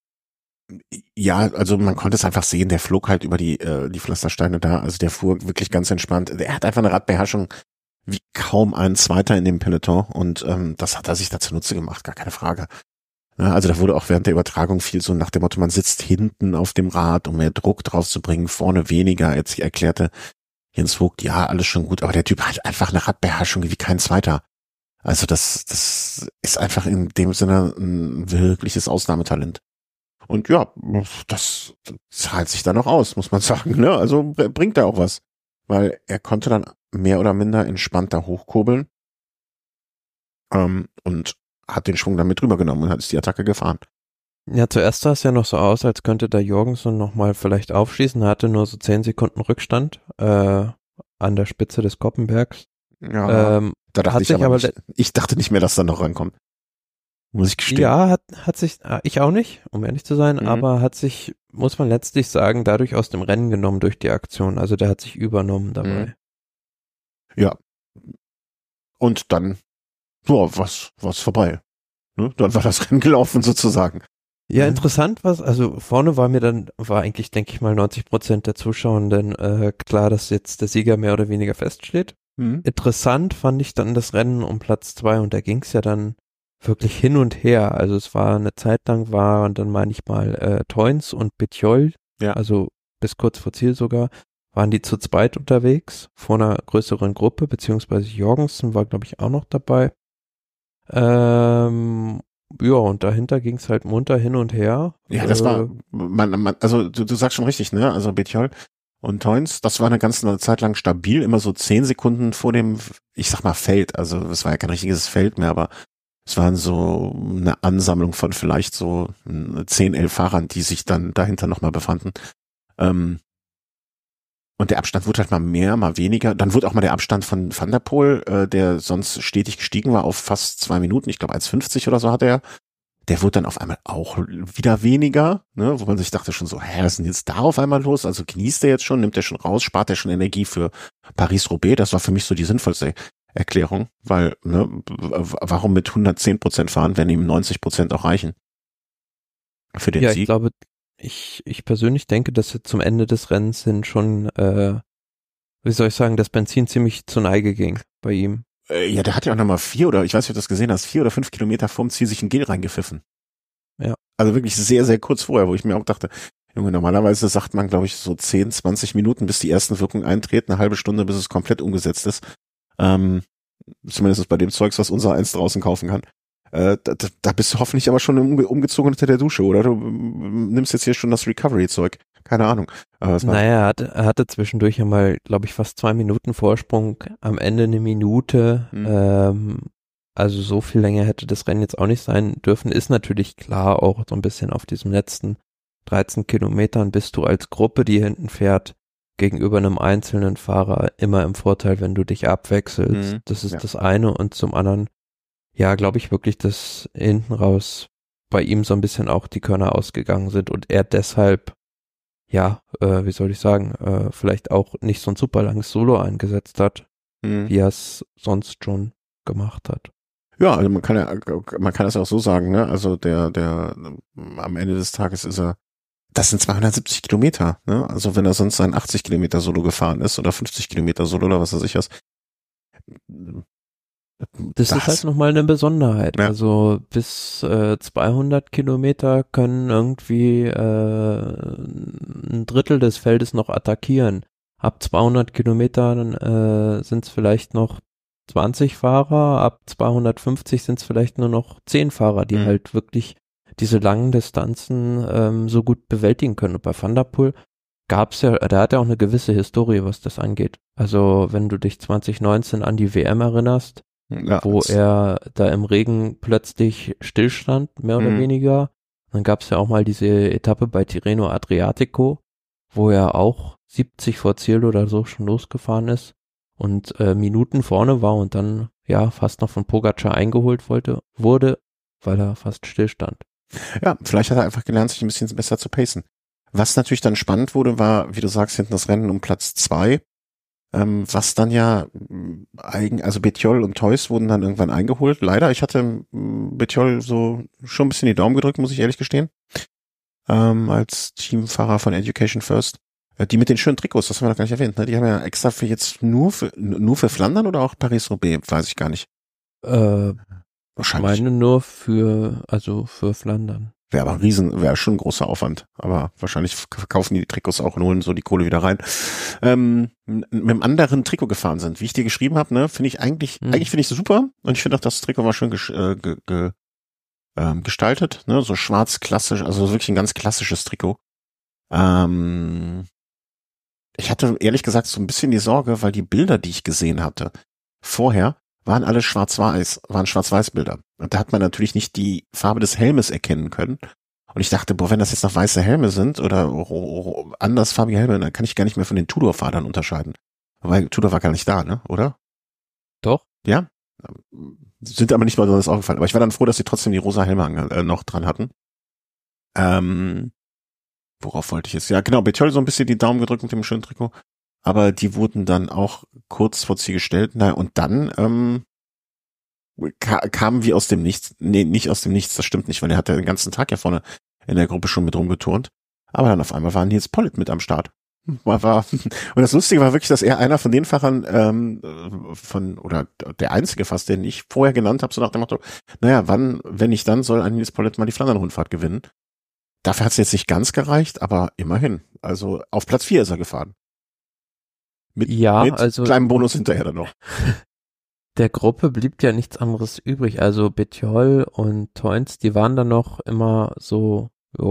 Ja, also man konnte es einfach sehen, der flog halt über die Pflastersteine da, also der fuhr wirklich ganz entspannt. Er hat einfach eine Radbeherrschung wie kaum ein Zweiter in dem Peloton und das hat er sich da zunutze gemacht, gar keine Frage. Ja, also da wurde auch während der Übertragung viel so nach dem Motto, man sitzt hinten auf dem Rad, um mehr Druck drauf zu bringen, vorne weniger. Jetzt erklärte Jens Vogt, ja, alles schon gut, aber der Typ hat einfach eine Radbeherrschung wie kein Zweiter. Also das ist einfach in dem Sinne ein wirkliches Ausnahmetalent. Und ja, das zahlt sich dann auch aus, muss man sagen, ne? Also bringt er auch was. Weil er konnte dann mehr oder minder entspannter hochkurbeln und hat den Schwung dann mit rübergenommen und hat die Attacke gefahren. Ja, zuerst sah es ja noch so aus, als könnte der Jorgensen nochmal vielleicht aufschießen. Er hatte nur so 10 Sekunden Rückstand an der Spitze des Koppenbergs. Ja, da dachte ich aber nicht, ich dachte nicht mehr, dass da noch rankommt. Muss ich gestehen. Ja, hat sich, ich auch nicht, um ehrlich zu sein, aber hat sich, muss man letztlich sagen, dadurch aus dem Rennen genommen durch die Aktion. Also der hat sich übernommen dabei. Ja. Und dann war's vorbei. Ne? Dann war das Rennen gelaufen sozusagen. Ja, interessant also vorne war eigentlich, denke ich mal, 90% der Zuschauenden klar, dass jetzt der Sieger mehr oder weniger feststeht. Interessant fand ich dann das Rennen um Platz 2 und da ging es ja dann wirklich hin und her. Also es war eine Zeit lang und dann meine ich mal Teuns und Betjol, also bis kurz vor Ziel sogar, waren die zu zweit unterwegs vor einer größeren Gruppe, beziehungsweise Jorgensen war, glaube ich, auch noch dabei. Ja, und dahinter ging es halt munter hin und her. Ja, das war, also du sagst schon richtig, ne? Also Betjol und Teuns, das war eine ganze Zeit lang stabil, immer so 10 Sekunden vor dem, ich sag mal, Feld. Also es war ja kein richtiges Feld mehr, aber es waren so eine Ansammlung von vielleicht so 10, 11 Fahrern, die sich dann dahinter nochmal befanden. Und der Abstand wurde halt mal mehr, mal weniger. Dann wurde auch mal der Abstand von Van der Poel, der sonst stetig gestiegen war, auf fast 2 Minuten. Ich glaube 1,50 oder so hatte er. Der wurde dann auf einmal auch wieder weniger, ne, wo man sich dachte schon so, was ist denn jetzt da auf einmal los? Also genießt er jetzt schon, nimmt er schon raus, spart er schon Energie für Paris-Roubaix? Das war für mich so die sinnvollste Erklärung, weil, ne, warum mit 110% fahren, wenn ihm 90% auch reichen? Für den Sieg. Ich glaube, ich persönlich denke, dass zum Ende des Rennens hin schon, wie soll ich sagen, das Benzin ziemlich zur Neige ging bei ihm. Ja, der hat ja auch nochmal 4 oder, ich weiß nicht, ob du das gesehen hast, 4 oder 5 Kilometer vorm Ziel sich ein Gel reingepfiffen. Ja. Also wirklich sehr, sehr kurz vorher, wo ich mir auch dachte, Junge, normalerweise sagt man, glaube ich, so 10, 20 Minuten, bis die ersten Wirkungen eintreten, eine halbe Stunde, bis es komplett umgesetzt ist. Zumindest bei dem Zeugs, was unser eins draußen kaufen kann. Da bist du hoffentlich aber schon umgezogen unter der Dusche, oder? Du nimmst jetzt hier schon das Recovery-Zeug. Keine Ahnung. Naja, er hatte zwischendurch ja mal, glaube ich, fast 2 Minuten Vorsprung, am Ende eine Minute. Also so viel länger hätte das Rennen jetzt auch nicht sein dürfen. Ist natürlich klar, auch so ein bisschen auf diesem letzten 13 Kilometern bist du als Gruppe, die hinten fährt, gegenüber einem einzelnen Fahrer immer im Vorteil, wenn du dich abwechselst. Das ist das eine. Und zum anderen, ja, glaube ich wirklich, dass hinten raus bei ihm so ein bisschen auch die Körner ausgegangen sind und er deshalb, ja, wie soll ich sagen, vielleicht auch nicht so ein super langes Solo eingesetzt hat, wie er es sonst schon gemacht hat. Ja, also man kann das ja auch so sagen, ne? Also der am Ende des Tages das sind 270 Kilometer, ne? Also wenn er sonst ein 80 Kilometer Solo gefahren ist oder 50 Kilometer Solo oder was weiß ich was. Das ist halt nochmal eine Besonderheit. Ja. Also bis 200 Kilometer können irgendwie ein Drittel des Feldes noch attackieren. Ab 200 Kilometern sind es vielleicht noch 20 Fahrer, ab 250 sind es vielleicht nur noch 10 Fahrer, die halt wirklich diese langen Distanzen so gut bewältigen können. Und bei Van der Poel gab's ja, der hat ja auch eine gewisse Historie, was das angeht. Also wenn du dich 2019 an die WM erinnerst, wo er da im Regen plötzlich stillstand, mehr oder weniger, dann gab's ja auch mal diese Etappe bei Tirreno Adriatico, wo er auch 70 vor Ziel oder so schon losgefahren ist und Minuten vorne war und dann ja fast noch von Pogacar eingeholt wurde, weil er fast stillstand. Ja, vielleicht hat er einfach gelernt, sich ein bisschen besser zu pacen. Was natürlich dann spannend wurde, war, wie du sagst, hinten das Rennen um Platz 2, was dann ja also Bettiol und Theus wurden dann irgendwann eingeholt. Leider, ich hatte Bettiol so schon ein bisschen die Daumen gedrückt, muss ich ehrlich gestehen, als Teamfahrer von Education First. Die mit den schönen Trikots, das haben wir noch gar nicht erwähnt, ne? Die haben ja extra für jetzt nur für Flandern oder auch Paris-Roubaix, weiß ich gar nicht. Wahrscheinlich. Ich meine nur für Flandern. Wäre schon ein großer Aufwand, aber wahrscheinlich kaufen die Trikots auch und holen so die Kohle wieder rein. Mit einem anderen Trikot gefahren sind, wie ich dir geschrieben habe, ne, finde ich eigentlich finde ich das super und ich finde auch, das Trikot war schön gestaltet, ne, so schwarz klassisch, also wirklich ein ganz klassisches Trikot. Ich hatte ehrlich gesagt so ein bisschen die Sorge, weil die Bilder, die ich gesehen hatte, vorher waren alle Schwarz-Weiß-Bilder. Und da hat man natürlich nicht die Farbe des Helmes erkennen können. Und ich dachte, wenn das jetzt noch weiße Helme sind oder andersfarbige Helme, dann kann ich gar nicht mehr von den Tudor-Fahrern unterscheiden. Weil Tudor war gar nicht da, ne, oder? Doch. Ja. Sind aber nicht mal so das aufgefallen. Aber ich war dann froh, dass sie trotzdem die rosa Helme noch dran hatten. Worauf wollte ich jetzt? Ja, genau, Bettiol so ein bisschen die Daumen gedrückt mit dem schönen Trikot. Aber die wurden dann auch kurz vor Ziel gestellt. Na, und dann kamen wie aus dem Nichts. Nee, nicht aus dem Nichts, das stimmt nicht, weil er hat ja den ganzen Tag ja vorne in der Gruppe schon mit rumgeturnt. Aber dann auf einmal war Nils Pollitt mit am Start. Und das Lustige war wirklich, dass er einer von den Fahrern oder der einzige fast, den ich vorher genannt habe, so nach dem Motto, naja, wenn nicht dann, soll ein Nils Pollitt mal die Flandern-Rundfahrt gewinnen. Dafür hat es jetzt nicht ganz gereicht, aber immerhin. Also auf Platz 4 ist er gefahren. Mit kleinem Bonus hinterher dann noch. Der Gruppe blieb ja nichts anderes übrig. Also Bettiol und Theus, die waren dann noch immer so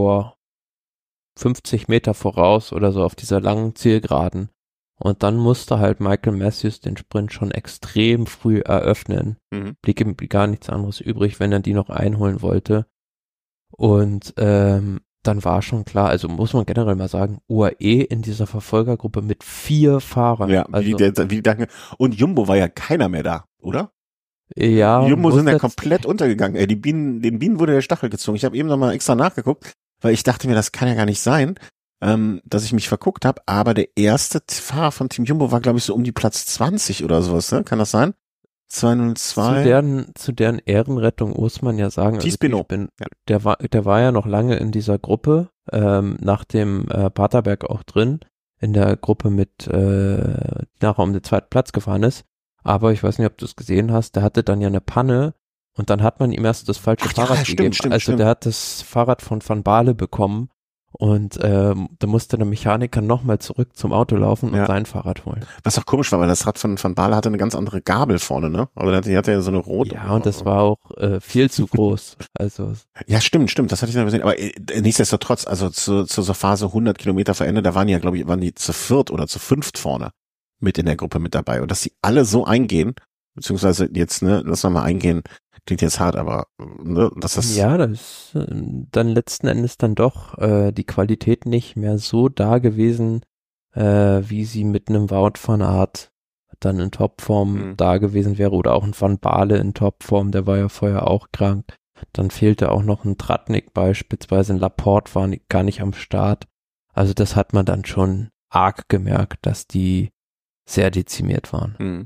50 Meter voraus oder so auf dieser langen Zielgeraden. Und dann musste halt Michael Matthews den Sprint schon extrem früh eröffnen. Blieb ihm gar nichts anderes übrig, wenn er die noch einholen wollte. Und dann war schon klar, also muss man generell mal sagen, UAE in dieser Verfolgergruppe mit 4 Fahrern. Ja, und Jumbo war ja keiner mehr da, oder? Ja. Jumbo sind ja komplett untergegangen. Den Bienen wurde der Stachel gezogen. Ich habe eben nochmal extra nachgeguckt, weil ich dachte mir, das kann ja gar nicht sein, dass ich mich verguckt habe. Aber der erste Fahrer von Team Jumbo war, glaube ich, so um die Platz 20 oder sowas, ne? Kann das sein? 202. Zu deren Ehrenrettung muss man ja sagen, also der war ja noch lange in dieser Gruppe, nach dem Paterberg auch drin, in der Gruppe mit nachher um den zweiten Platz gefahren ist. Aber ich weiß nicht, ob du es gesehen hast, der hatte dann ja eine Panne und dann hat man ihm erst das falsche Fahrrad gegeben. Stimmt. Der hat das Fahrrad von Van Baarle bekommen Und da musste der Mechaniker nochmal zurück zum Auto laufen und sein Fahrrad holen. Was auch komisch war, weil das Rad von Bale hatte eine ganz andere Gabel vorne, ne? Aber die hatte ja so eine rote. Ja, und das war auch viel zu groß. Also ja, stimmt. Das hatte ich noch gesehen. Aber nichtsdestotrotz, also zu so Phase 100 Kilometer vor Ende, da waren die zu viert oder zu fünft vorne mit in der Gruppe mit dabei. Und dass die alle so eingehen, beziehungsweise jetzt, ne, lass mal eingehen, klingt jetzt hart, aber ne, das ja, das ist dann letzten Endes dann doch die Qualität nicht mehr so da gewesen, wie sie mit einem Wout van Aert dann in Topform da gewesen wäre oder auch ein Van Baarle in Topform, der war ja vorher auch krank. Dann fehlte auch noch ein Tratnik beispielsweise, ein Laporte war gar nicht am Start. Also das hat man dann schon arg gemerkt, dass die sehr dezimiert waren.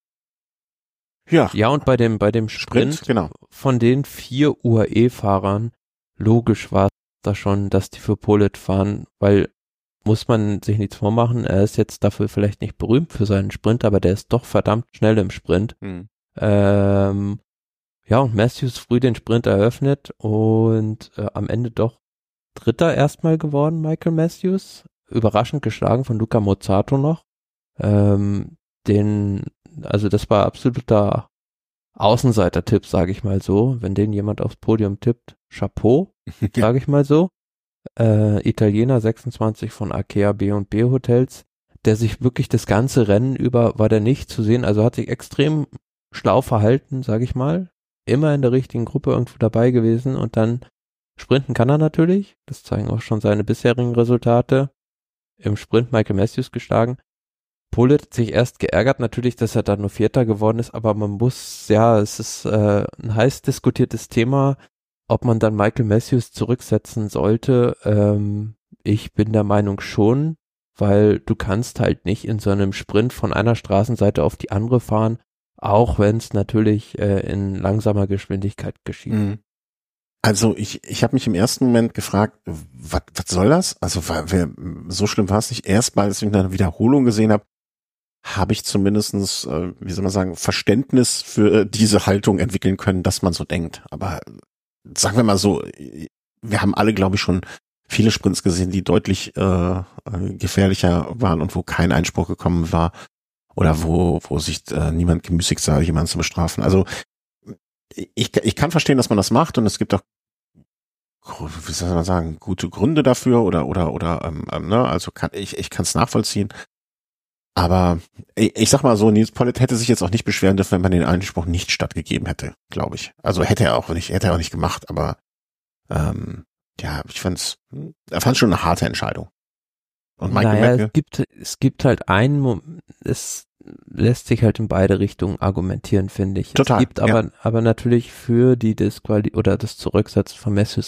Ja, und bei dem Sprint genau. Von den 4 UAE-Fahrern, logisch war da schon, dass die für Politt fahren, weil, muss man sich nichts vormachen, er ist jetzt dafür vielleicht nicht berühmt für seinen Sprint, aber der ist doch verdammt schnell im Sprint. Ja, und Matthews früh den Sprint eröffnet und am Ende doch Dritter erstmal geworden, Michael Matthews, überraschend geschlagen von Luca Mozzato noch. Also das war absoluter Außenseiter-Tipp, sage ich mal so. Wenn den jemand aufs Podium tippt, Chapeau, sage ich mal so. Italiener 26 von Arkea B&B Hotels, der sich wirklich das ganze Rennen über, war der nicht zu sehen, also hat sich extrem schlau verhalten, sage ich mal. Immer in der richtigen Gruppe irgendwo dabei gewesen und dann sprinten kann er natürlich. Das zeigen auch schon seine bisherigen Resultate. Im Sprint Michael Matthews geschlagen. Politt hat sich erst geärgert natürlich, dass er dann nur Vierter geworden ist, aber man muss, ja, es ist ein heiß diskutiertes Thema, ob man dann Michael Matthews zurücksetzen sollte. Ich bin der Meinung schon, weil du kannst halt nicht in so einem Sprint von einer Straßenseite auf die andere fahren, auch wenn es natürlich in langsamer Geschwindigkeit geschieht. Also ich habe mich im ersten Moment gefragt, was soll das? Also so schlimm war es nicht. Erst mal, als ich eine Wiederholung gesehen habe ich zumindestens, wie soll man sagen, Verständnis für diese Haltung entwickeln können, dass man so denkt. Aber sagen wir mal so, wir haben alle, glaube ich, schon viele Sprints gesehen, die deutlich gefährlicher waren und wo kein Einspruch gekommen war oder wo sich niemand gemüßigt sah, jemanden zu bestrafen. Also ich kann verstehen, dass man das macht und es gibt auch, wie soll man sagen, gute Gründe dafür oder ne, also ich kann es nachvollziehen. Aber ich sag mal so, Nils Politt hätte sich jetzt auch nicht beschweren dürfen, wenn man den Einspruch nicht stattgegeben hätte, glaube ich. Also hätte er auch nicht gemacht, aber ja, ich fand schon eine harte Entscheidung. Und Michael es gibt halt es lässt sich halt in beide Richtungen argumentieren, finde ich. Total. Es gibt aber natürlich für die das Zurücksetzen von Matthews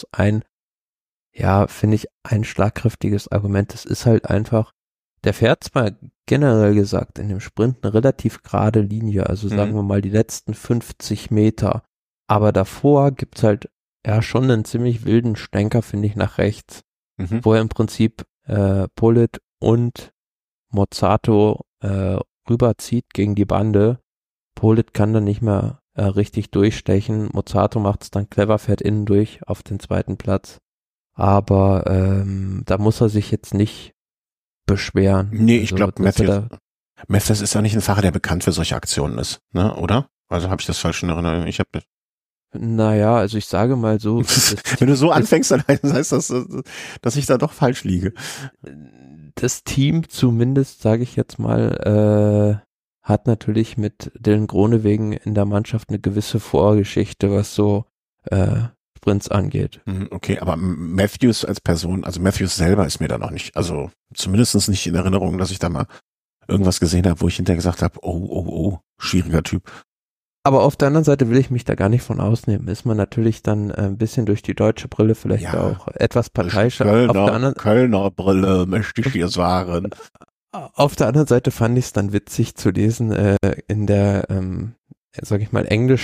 finde ich ein schlagkräftiges Argument. Das ist halt einfach, der fährt zwar generell gesagt in dem Sprint eine relativ gerade Linie, also sagen wir mal die letzten 50 Meter, aber davor gibt's halt schon einen ziemlich wilden Schlenker, finde ich, nach rechts, wo er im Prinzip Politt und Mozzato rüberzieht gegen die Bande. Politt kann dann nicht mehr richtig durchstechen. Mozzato macht es dann clever, fährt innen durch auf den zweiten Platz. Aber da muss er sich jetzt nicht beschweren. Nee, ich glaube, Matthews ist ja nicht ein Fahrer, der bekannt für solche Aktionen ist, ne? Oder? Also habe ich das falsch in Erinnerung? Naja, also ich sage mal so. Wenn du so anfängst, dann heißt das, dass ich da doch falsch liege. Das Team zumindest, sage ich jetzt mal, hat natürlich mit Dylan Groenewegen in der Mannschaft eine gewisse Vorgeschichte, was so Sprints angeht. Okay, aber Matthews als Person, also Matthews selber ist mir da noch nicht, also zumindest nicht in Erinnerung, dass ich da mal irgendwas gesehen habe, wo ich hinterher gesagt habe, oh, schwieriger Typ. Aber auf der anderen Seite will ich mich da gar nicht von ausnehmen. Ist man natürlich dann ein bisschen durch die deutsche Brille vielleicht auch etwas parteiischer. Kölner Brille möchte ich hier sagen. Auf der anderen Seite fand ich es dann witzig zu lesen in der, sag ich mal,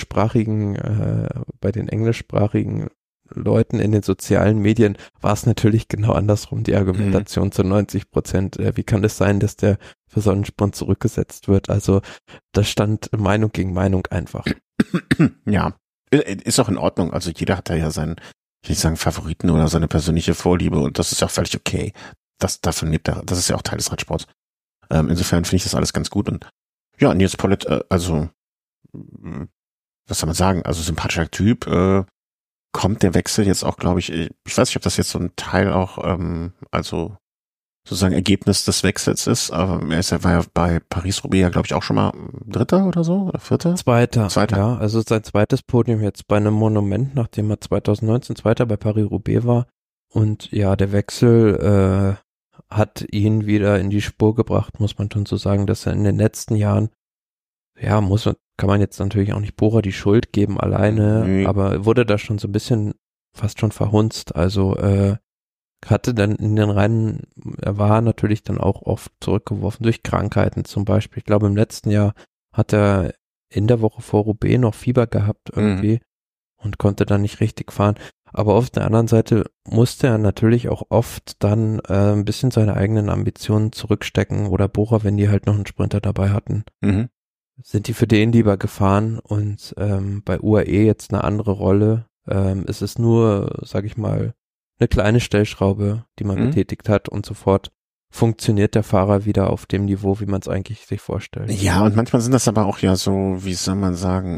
bei den englischsprachigen Leuten in den sozialen Medien war es natürlich genau andersrum, die Argumentation zu 90%. Wie kann es sein, dass der für so einen Sprint zurückgesetzt wird? Also da stand Meinung gegen Meinung einfach. Ja, ist auch in Ordnung. Also jeder hat da ja seinen ich will nicht sagen Favoriten oder seine persönliche Vorliebe und das ist ja auch völlig okay. Davon lebt er, das ist ja auch Teil des Radsports. Insofern finde ich das alles ganz gut und ja, Nils Politt, also was soll man sagen, also sympathischer Typ, kommt der Wechsel jetzt auch, glaube ich weiß nicht, ob das jetzt so ein Teil auch, also sozusagen Ergebnis des Wechsels ist, aber war ja bei Paris-Roubaix ja, glaube ich, auch schon mal Dritter oder so, oder Vierter? Zweiter. Ja, also sein zweites Podium jetzt bei einem Monument, nachdem er 2019 Zweiter bei Paris-Roubaix war. Und ja, der Wechsel hat ihn wieder in die Spur gebracht, muss man schon so sagen, dass er in den letzten Jahren, ja, kann man jetzt natürlich auch nicht Bora die Schuld geben alleine, aber wurde da schon so ein bisschen fast schon verhunzt, also hatte dann in den Rennen, er war natürlich dann auch oft zurückgeworfen durch Krankheiten zum Beispiel. Ich glaube, im letzten Jahr hat er in der Woche vor Roubaix noch Fieber gehabt irgendwie und konnte dann nicht richtig fahren. Aber auf der anderen Seite musste er natürlich auch oft dann ein bisschen seine eigenen Ambitionen zurückstecken oder Bora, wenn die halt noch einen Sprinter dabei hatten. Sind die für den lieber gefahren und bei UAE jetzt eine andere Rolle. Es ist nur, sag ich mal, eine kleine Stellschraube, die man betätigt hat und sofort funktioniert der Fahrer wieder auf dem Niveau, wie man es eigentlich sich vorstellt. Ja, und manchmal sind das aber auch ja so, wie soll man sagen,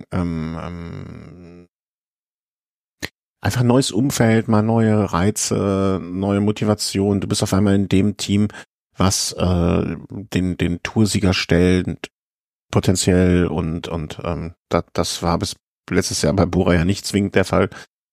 einfach neues Umfeld, mal neue Reize, neue Motivation. Du bist auf einmal in dem Team, was den Toursieger stellt, potenziell und das war bis letztes Jahr bei Bora ja nicht zwingend der Fall.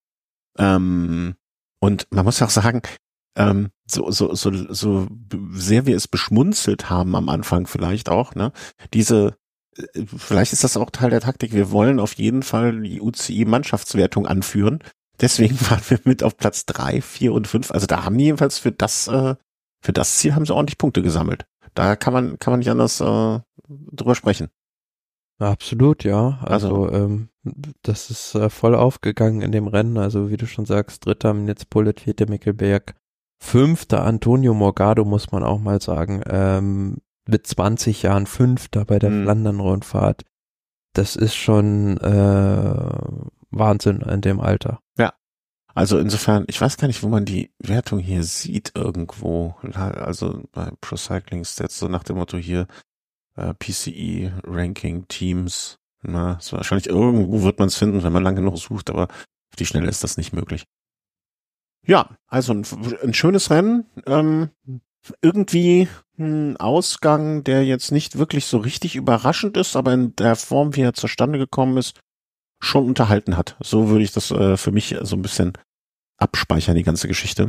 Und man muss auch sagen, so sehr wir es beschmunzelt haben am Anfang vielleicht auch, ne, vielleicht ist das auch Teil der Taktik, wir wollen auf jeden Fall die UCI-Mannschaftswertung anführen, deswegen waren wir mit auf Platz 3, 4 und 5, also da haben die jedenfalls für das Ziel haben sie ordentlich Punkte gesammelt. Da kann man nicht anders drüber sprechen. Absolut, ja. Also das ist voll aufgegangen in dem Rennen. Also wie du schon sagst, Dritter Nils Politt, Vierter Mikkelberg, Fünfter Antonio Morgado, muss man auch mal sagen. Mit 20 Jahren Fünfter bei der Flandern-Rundfahrt. Das ist schon Wahnsinn in dem Alter. Ja. Also insofern, ich weiß gar nicht, wo man die Wertung hier sieht irgendwo. Also bei Pro Cycling Stats, so nach dem Motto hier, PCE Ranking Teams. Na, so wahrscheinlich irgendwo wird man es finden, wenn man lange genug sucht, aber auf die Schnelle ist das nicht möglich. Ja, also ein schönes Rennen. Irgendwie ein Ausgang, der jetzt nicht wirklich so richtig überraschend ist, aber in der Form, wie er zustande gekommen ist, schon unterhalten hat. So würde ich das für mich so ein bisschen abspeichern, die ganze Geschichte.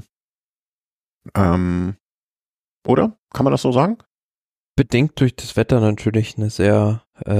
Oder? Kann man das so sagen? Bedingt durch das Wetter natürlich eine sehr,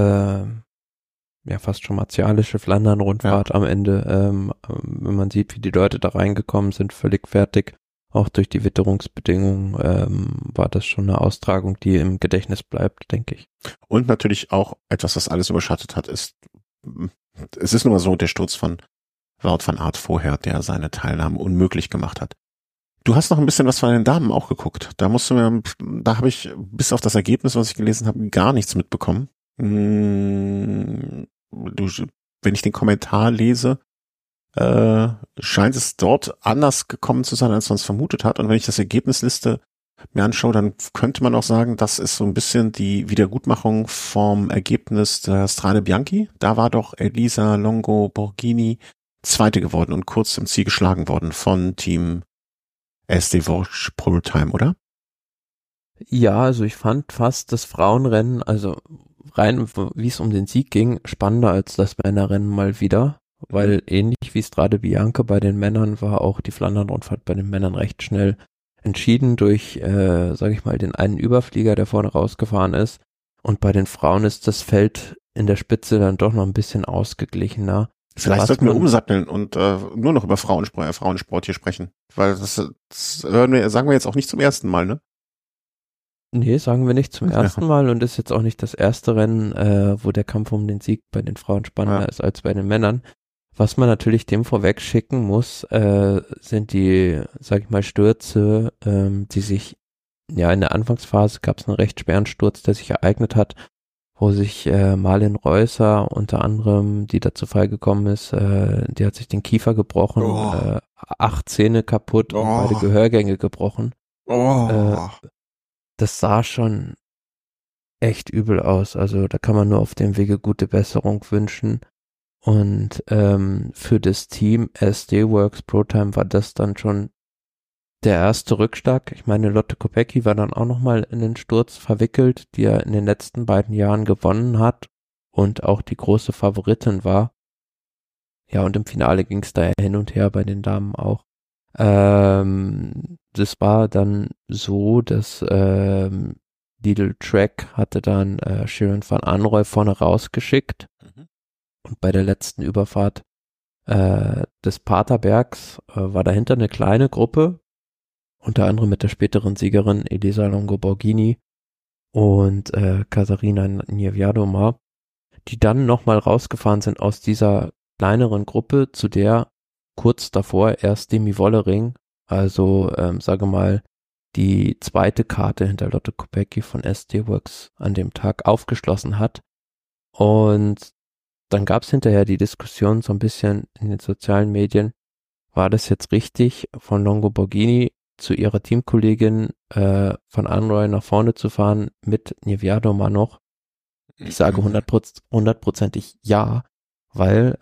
fast schon martialische Flandern-Rundfahrt am Ende. Wenn man sieht, wie die Leute da reingekommen sind, völlig fertig. Auch durch die Witterungsbedingungen war das schon eine Austragung, die im Gedächtnis bleibt, denke ich. Und natürlich auch etwas, was alles überschattet hat, es ist nun mal so der Sturz von Wout van Aert vorher, der seine Teilnahme unmöglich gemacht hat. Du hast noch ein bisschen was von den Damen auch geguckt. Da habe ich bis auf das Ergebnis, was ich gelesen habe, gar nichts mitbekommen. Wenn ich den Kommentar lese, scheint es dort anders gekommen zu sein, als man es vermutet hat. Und wenn ich das Ergebnisliste mir anschaue, dann könnte man auch sagen, das ist so ein bisschen die Wiedergutmachung vom Ergebnis der Strade Bianchi. Da war doch Elisa Longo Borghini Zweite geworden und kurz im Ziel geschlagen worden von Team SD Vosges Pro-Time, oder? Ja, also ich fand fast das Frauenrennen, also rein wie es um den Sieg ging, spannender als das Männerrennen mal wieder, weil ähnlich wie Strade Bianca bei den Männern war auch die Flandern-Rundfahrt bei den Männern recht schnell entschieden durch, sage ich mal, den einen Überflieger, der vorne rausgefahren ist. Und bei den Frauen ist das Feld in der Spitze dann doch noch ein bisschen ausgeglichener. Vielleicht sollten wir umsatteln und nur noch über Frauensport hier sprechen, weil das sagen wir jetzt auch nicht zum ersten Mal, ne? Nee, sagen wir nicht zum ersten Mal und ist jetzt auch nicht das erste Rennen, wo der Kampf um den Sieg bei den Frauen spannender ist als bei den Männern. Was man natürlich dem vorweg schicken muss, sind die, sag ich mal, Stürze, die sich, ja, in der Anfangsphase gab es einen recht schweren Sturz, der sich ereignet hat, wo sich Marlen Reusser unter anderem, die dazu freigekommen ist, die hat sich den Kiefer gebrochen, 8 Zähne kaputt und beide Gehörgänge gebrochen. Das sah schon echt übel aus. Also da kann man nur auf dem Wege gute Besserung wünschen. Und für das Team SD Works ProTime war das dann schon der erste Rückschlag. Ich meine, Lotte Kopecky war dann auch nochmal in den Sturz verwickelt, die er in den letzten beiden Jahren gewonnen hat und auch die große Favoritin war. Ja, und im Finale ging es da ja hin und her bei den Damen auch. Das war dann so, dass Lidl Track hatte dann Shirin van Anrooy vorne rausgeschickt und bei der letzten Überfahrt des Paterbergs war dahinter eine kleine Gruppe, unter anderem mit der späteren Siegerin Elisa Longo-Borghini und Katharina Niewiadoma, die dann nochmal rausgefahren sind aus dieser kleineren Gruppe, zu der kurz davor erst Demi Wollering, also sage mal die zweite Karte hinter Lotte Kopecky von SD Works an dem Tag aufgeschlossen hat. Und dann gab es hinterher die Diskussion so ein bisschen in den sozialen Medien, war das jetzt richtig von Longo-Borghini zu ihrer Teamkollegin von Anrooy nach vorne zu fahren mit Niewiadoma noch? Ich sage 100%ig ja, weil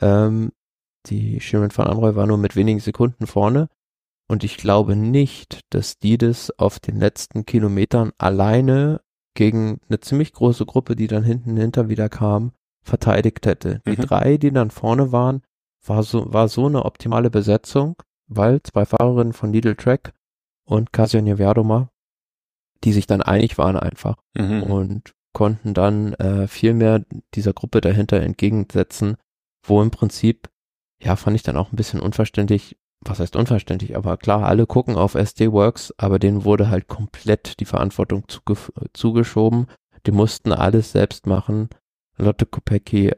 die Shirin van Anrooy war nur mit wenigen Sekunden vorne und ich glaube nicht, dass die das auf den letzten Kilometern alleine gegen eine ziemlich große Gruppe, die dann hinter wieder kam, verteidigt hätte. Die 3, die dann vorne waren, war so eine optimale Besetzung, weil 2 Fahrerinnen von Lidl Track und Kasia Niewiadoma, die sich dann einig waren einfach und konnten dann viel mehr dieser Gruppe dahinter entgegensetzen, wo im Prinzip, ja, fand ich dann auch ein bisschen unverständlich, was heißt unverständlich, aber klar, alle gucken auf SD Works, aber denen wurde halt komplett die Verantwortung zugeschoben, die mussten alles selbst machen, Lotte Kopecky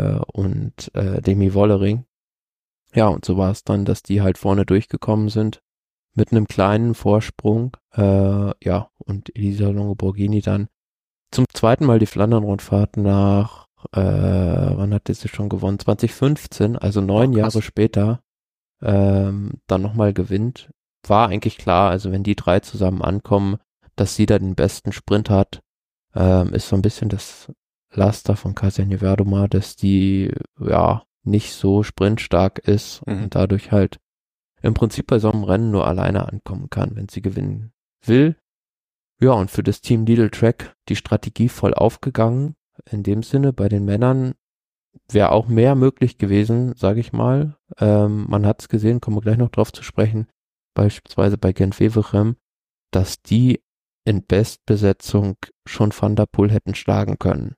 und Demi Wollering. Ja, und so war es dann, dass die halt vorne durchgekommen sind, mit einem kleinen Vorsprung, ja, und Elisa Longo-Borghini dann zum zweiten Mal die Flandern-Rundfahrt nach, wann hat sie schon gewonnen? 2015, also 9 Jahre später, dann nochmal gewinnt. War eigentlich klar, also wenn die 3 zusammen ankommen, dass sie da den besten Sprint hat, ist so ein bisschen das Laster von Kasia Niewiadoma, dass die, ja, nicht so sprintstark ist und dadurch halt im Prinzip bei so einem Rennen nur alleine ankommen kann, wenn sie gewinnen will. Ja, und für das Team Lidl Track die Strategie voll aufgegangen. In dem Sinne, bei den Männern wäre auch mehr möglich gewesen, sage ich mal. Man hat es gesehen, kommen wir gleich noch drauf zu sprechen, beispielsweise bei Gent-Wevelgem, dass die in Bestbesetzung schon Van der Poel hätten schlagen können.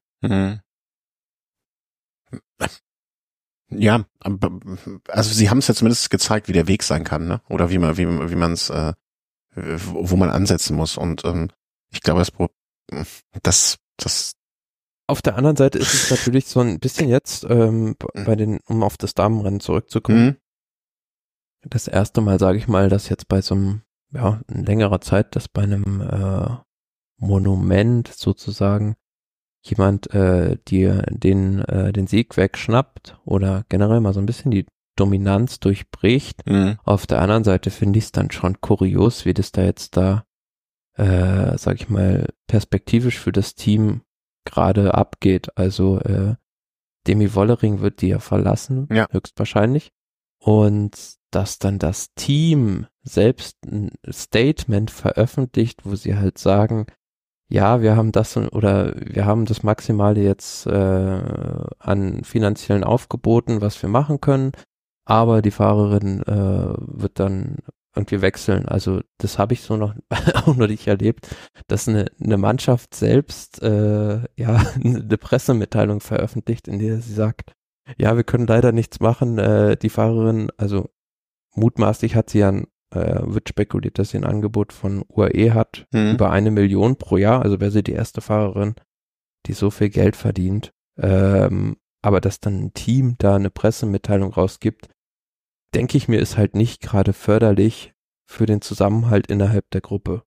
Ja, also sie haben es ja zumindest gezeigt, wie der Weg sein kann, ne? Oder wie man es, wo man ansetzen muss. Und ich glaube, das auf der anderen Seite ist es natürlich so ein bisschen jetzt, um auf das Damenrennen zurückzukommen. Das erste Mal, sage ich mal, dass jetzt bei so einem, ja, in längerer Zeit, dass bei einem Monument sozusagen jemand den Sieg wegschnappt oder generell mal so ein bisschen die Dominanz durchbricht. Auf der anderen Seite finde ich es dann schon kurios, wie das da jetzt sag ich mal, perspektivisch für das Team gerade abgeht. Also Demi Wollering wird die ja verlassen, höchstwahrscheinlich. Und dass dann das Team selbst ein Statement veröffentlicht, wo sie halt sagen, ja, wir haben das Maximale jetzt an finanziellen Aufgeboten, was wir machen können, aber die Fahrerin wird dann irgendwie wechseln. Also das habe ich so noch auch noch nicht erlebt, dass eine Mannschaft selbst eine Pressemitteilung veröffentlicht, in der sie sagt, ja, wir können leider nichts machen. Die Fahrerin, also mutmaßlich hat sie wird spekuliert, dass sie ein Angebot von UAE hat, über 1 Million pro Jahr, also wäre sie die erste Fahrerin, die so viel Geld verdient. Aber dass dann ein Team da eine Pressemitteilung rausgibt, denke ich mir, ist halt nicht gerade förderlich für den Zusammenhalt innerhalb der Gruppe.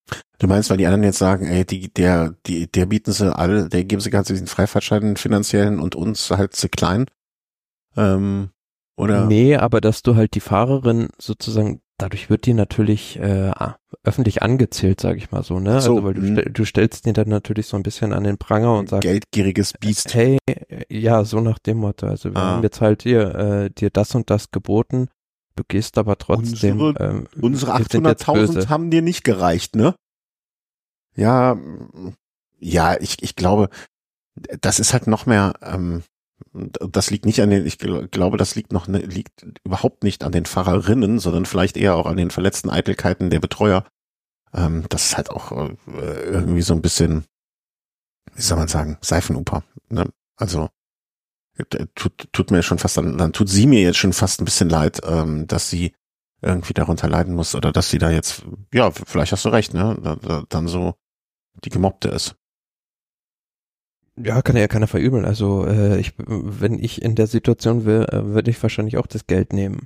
Du meinst, weil die anderen jetzt sagen, ey, der bieten sie alle, der geben sie ganz diesen Freifahrtschein finanziellen und uns halt zu klein? Oder? Nee, aber dass du halt die Fahrerin sozusagen, dadurch wird die natürlich öffentlich angezählt, sage ich mal so, ne? So, also weil du stellst die dann natürlich so ein bisschen an den Pranger und sagst, geldgieriges Biest. hey, ja, so nach dem Motto, also wir haben jetzt halt dir das und das geboten, du gehst aber trotzdem. Unsere 800.000 haben dir nicht gereicht, ne? Ja, ich glaube, das ist halt noch mehr, das liegt nicht an den, ich glaube, das liegt überhaupt nicht an den Fahrerinnen, sondern vielleicht eher auch an den verletzten Eitelkeiten der Betreuer. Das ist halt auch irgendwie so ein bisschen, wie soll man sagen, Seifenoper, ne? Also, tut mir schon fast, dann tut sie mir jetzt schon fast ein bisschen leid, dass sie irgendwie darunter leiden muss oder dass sie da jetzt, ja, vielleicht hast du recht, ne, dann so die Gemobbte ist. Ja, kann ja keiner verübeln. Also wenn ich in der Situation wäre, würde ich wahrscheinlich auch das Geld nehmen.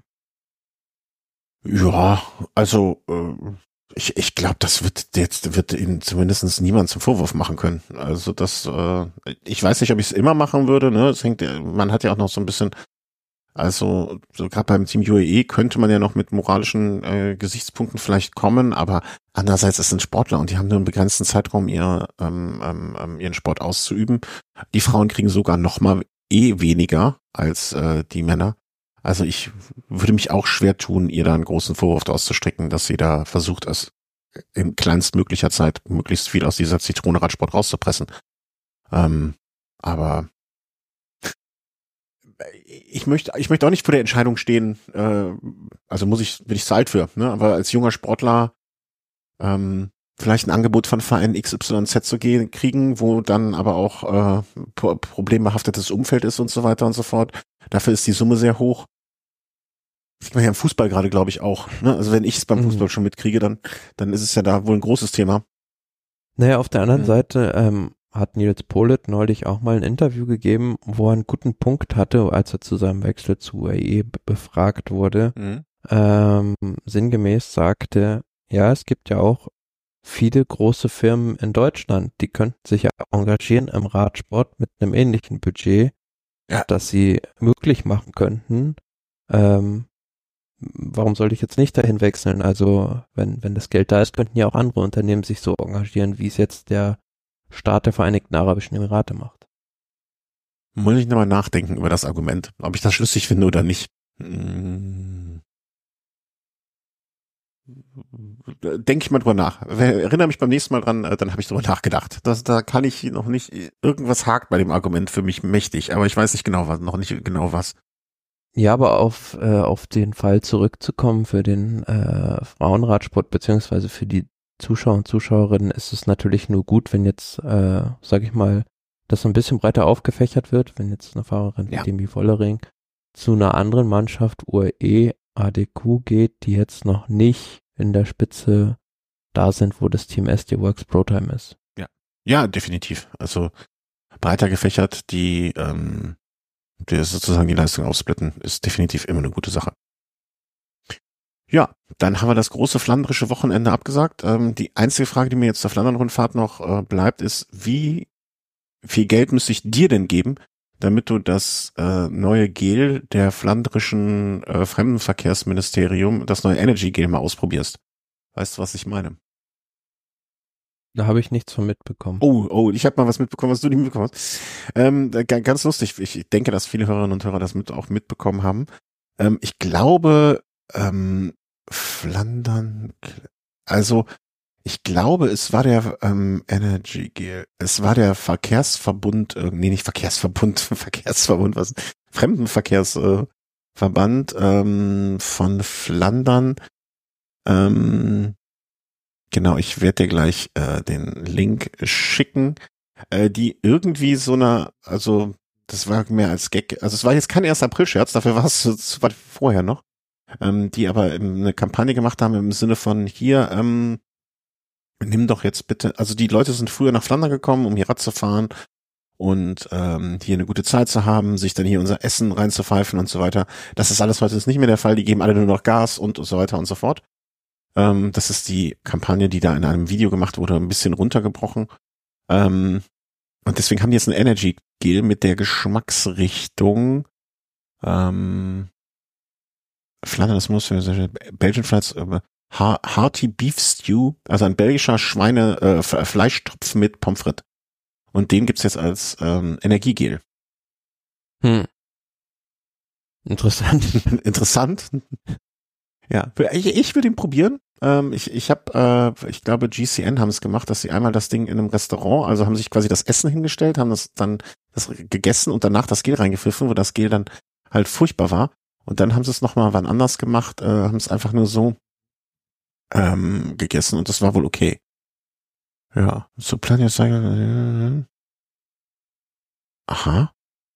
Ja, also ich glaube, das wird ihnen zumindest niemand zum Vorwurf machen können. Also das, ich weiß nicht, ob ich es immer machen würde, ne? Es hängt, man hat ja auch noch so ein bisschen, also so gerade beim Team UAE könnte man ja noch mit moralischen Gesichtspunkten vielleicht kommen, aber andererseits ist es ein Sportler und die haben nur einen begrenzten Zeitraum, ihren Sport auszuüben. Die Frauen kriegen sogar noch mal weniger als die Männer. Also ich würde mich auch schwer tun, ihr da einen großen Vorwurf auszustrecken, dass sie da versucht, es in kleinstmöglicher Zeit möglichst viel aus dieser Zitrone Radsport rauszupressen. Aber ich möchte auch nicht vor der Entscheidung stehen, also bin ich zu alt für, ne? Aber als junger Sportler vielleicht ein Angebot von Verein XYZ zu kriegen, wo dann aber auch problembehaftetes Umfeld ist und so weiter und so fort. Dafür ist die Summe sehr hoch. Sieht man ja im Fußball gerade, glaube ich, auch. Ne? Also wenn ich es beim Fußball schon mitkriege, dann ist es ja da wohl ein großes Thema. Naja, auf der anderen Seite hat Nils Politt neulich auch mal ein Interview gegeben, wo er einen guten Punkt hatte, als er zu seinem Wechsel zu UAE befragt wurde. Sinngemäß sagte, ja, es gibt ja auch viele große Firmen in Deutschland, die könnten sich ja engagieren im Radsport mit einem ähnlichen Budget, das sie möglich machen könnten. Warum sollte ich jetzt nicht dahin wechseln? Also wenn das Geld da ist, könnten ja auch andere Unternehmen sich so engagieren, wie es jetzt der Staat der Vereinigten Arabischen Emirate macht. Muss ich nochmal nachdenken über das Argument, ob ich das schlüssig finde oder nicht. Denke ich mal drüber nach. Erinnere mich beim nächsten Mal dran, dann habe ich drüber nachgedacht. Da kann ich noch nicht, irgendwas hakt bei dem Argument für mich mächtig, aber ich weiß nicht genau was, noch nicht genau was. Ja, aber auf den Fall zurückzukommen für den Frauenradsport beziehungsweise für die Zuschauer und Zuschauerinnen ist es natürlich nur gut, wenn jetzt, sag ich mal, das so ein bisschen breiter aufgefächert wird, wenn jetzt eine Fahrerin wie Demi Vollering zu einer anderen Mannschaft UAE ADQ geht, die jetzt noch nicht in der Spitze da sind, wo das Team SD Works ProTime ist. Ja, definitiv. Also breiter gefächert, die sozusagen die Leistung aufsplitten, ist definitiv immer eine gute Sache. Ja, dann haben wir das große flandrische Wochenende abgesagt. Die einzige Frage, die mir jetzt zur Flandern-Rundfahrt noch bleibt, ist, wie viel Geld müsste ich dir denn geben, damit du das neue Gel der flandrischen Fremdenverkehrsministerium, das neue Energy Gel mal ausprobierst? Weißt du, was ich meine? Da habe ich nichts von mitbekommen. Oh, ich habe mal was mitbekommen, was du nicht mitbekommen hast. Ganz lustig. Ich denke, dass viele Hörerinnen und Hörer das auch mitbekommen haben. Ich glaube, Flandern, also ich glaube, es war der Energy Gel. Es war der Verkehrsverbund, nicht Verkehrsverbund, Verkehrsverbund, was? Fremdenverkehrsverband von Flandern. Genau, ich werde dir gleich den Link schicken, die irgendwie so eine, also das war mehr als Gag, also es war jetzt kein 1. April-Scherz, dafür war es war vorher noch, die aber eine Kampagne gemacht haben im Sinne von hier, nimm doch jetzt bitte, also die Leute sind früher nach Flandern gekommen, um hier Rad zu fahren und hier eine gute Zeit zu haben, sich dann hier unser Essen reinzupfeifen und so weiter. Das ist alles heute nicht mehr der Fall, die geben alle nur noch Gas und so weiter und so fort. Das ist die Kampagne, die da in einem Video gemacht wurde, ein bisschen runtergebrochen. Und deswegen haben die jetzt ein Energy Gel mit der Geschmacksrichtung Flandern, das muss Belgian Fries, Hearty Beef Stew, also ein belgischer Fleischtopf mit Pommes frites. Und den gibt's jetzt als Energiegel. Interessant. Interessant. Ja, ich würde ihn probieren. Ich glaube, GCN haben es gemacht, dass sie einmal das Ding in einem Restaurant, also haben sich quasi das Essen hingestellt, haben das gegessen und danach das Gel reingepfiffen, wo das Gel dann halt furchtbar war. Und dann haben sie es nochmal wann anders gemacht, haben es einfach nur so gegessen und das war wohl okay. Ja, so Planet. Aha.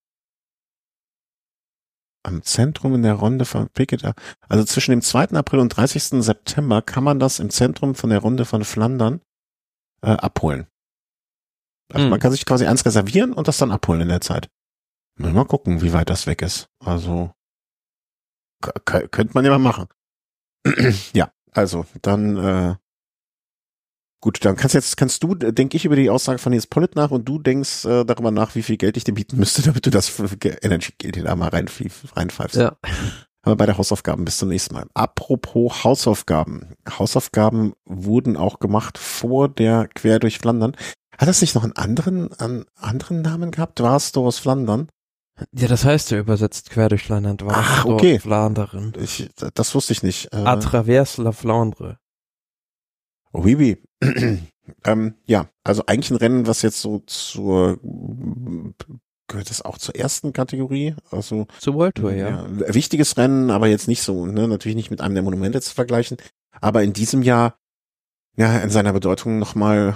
Am Zentrum in der Runde von Picket. Also zwischen dem 2. April und 30. September kann man das im Zentrum von der Runde von Flandern abholen. Also man kann sich quasi eins reservieren und das dann abholen in der Zeit. Mal gucken, wie weit das weg ist. Also könnte man ja mal machen. Ja, also dann gut, dann kannst du, denke ich, über die Aussage von Nils Pollitt nach und du denkst darüber nach, wie viel Geld ich dir bieten müsste, damit du das Energy-Geld hier da mal reinpfeifst. Ja. Aber bei der Hausaufgaben bis zum nächsten Mal. Apropos Hausaufgaben. Hausaufgaben wurden auch gemacht vor der Quer durch Flandern. Hat das nicht noch einen anderen Namen gehabt? War es aus Flandern? Ja, das heißt ja übersetzt quer durch Flandern. Ach, okay. Flandern. Das wusste ich nicht. À travers la Flandre. Oui, oui. Ja, also eigentlich ein Rennen, was jetzt so gehört das auch zur ersten Kategorie? Also zur World Tour, ja. Wichtiges Rennen, aber jetzt nicht so, ne, natürlich nicht mit einem der Monumente zu vergleichen, aber in diesem Jahr ja in seiner Bedeutung nochmal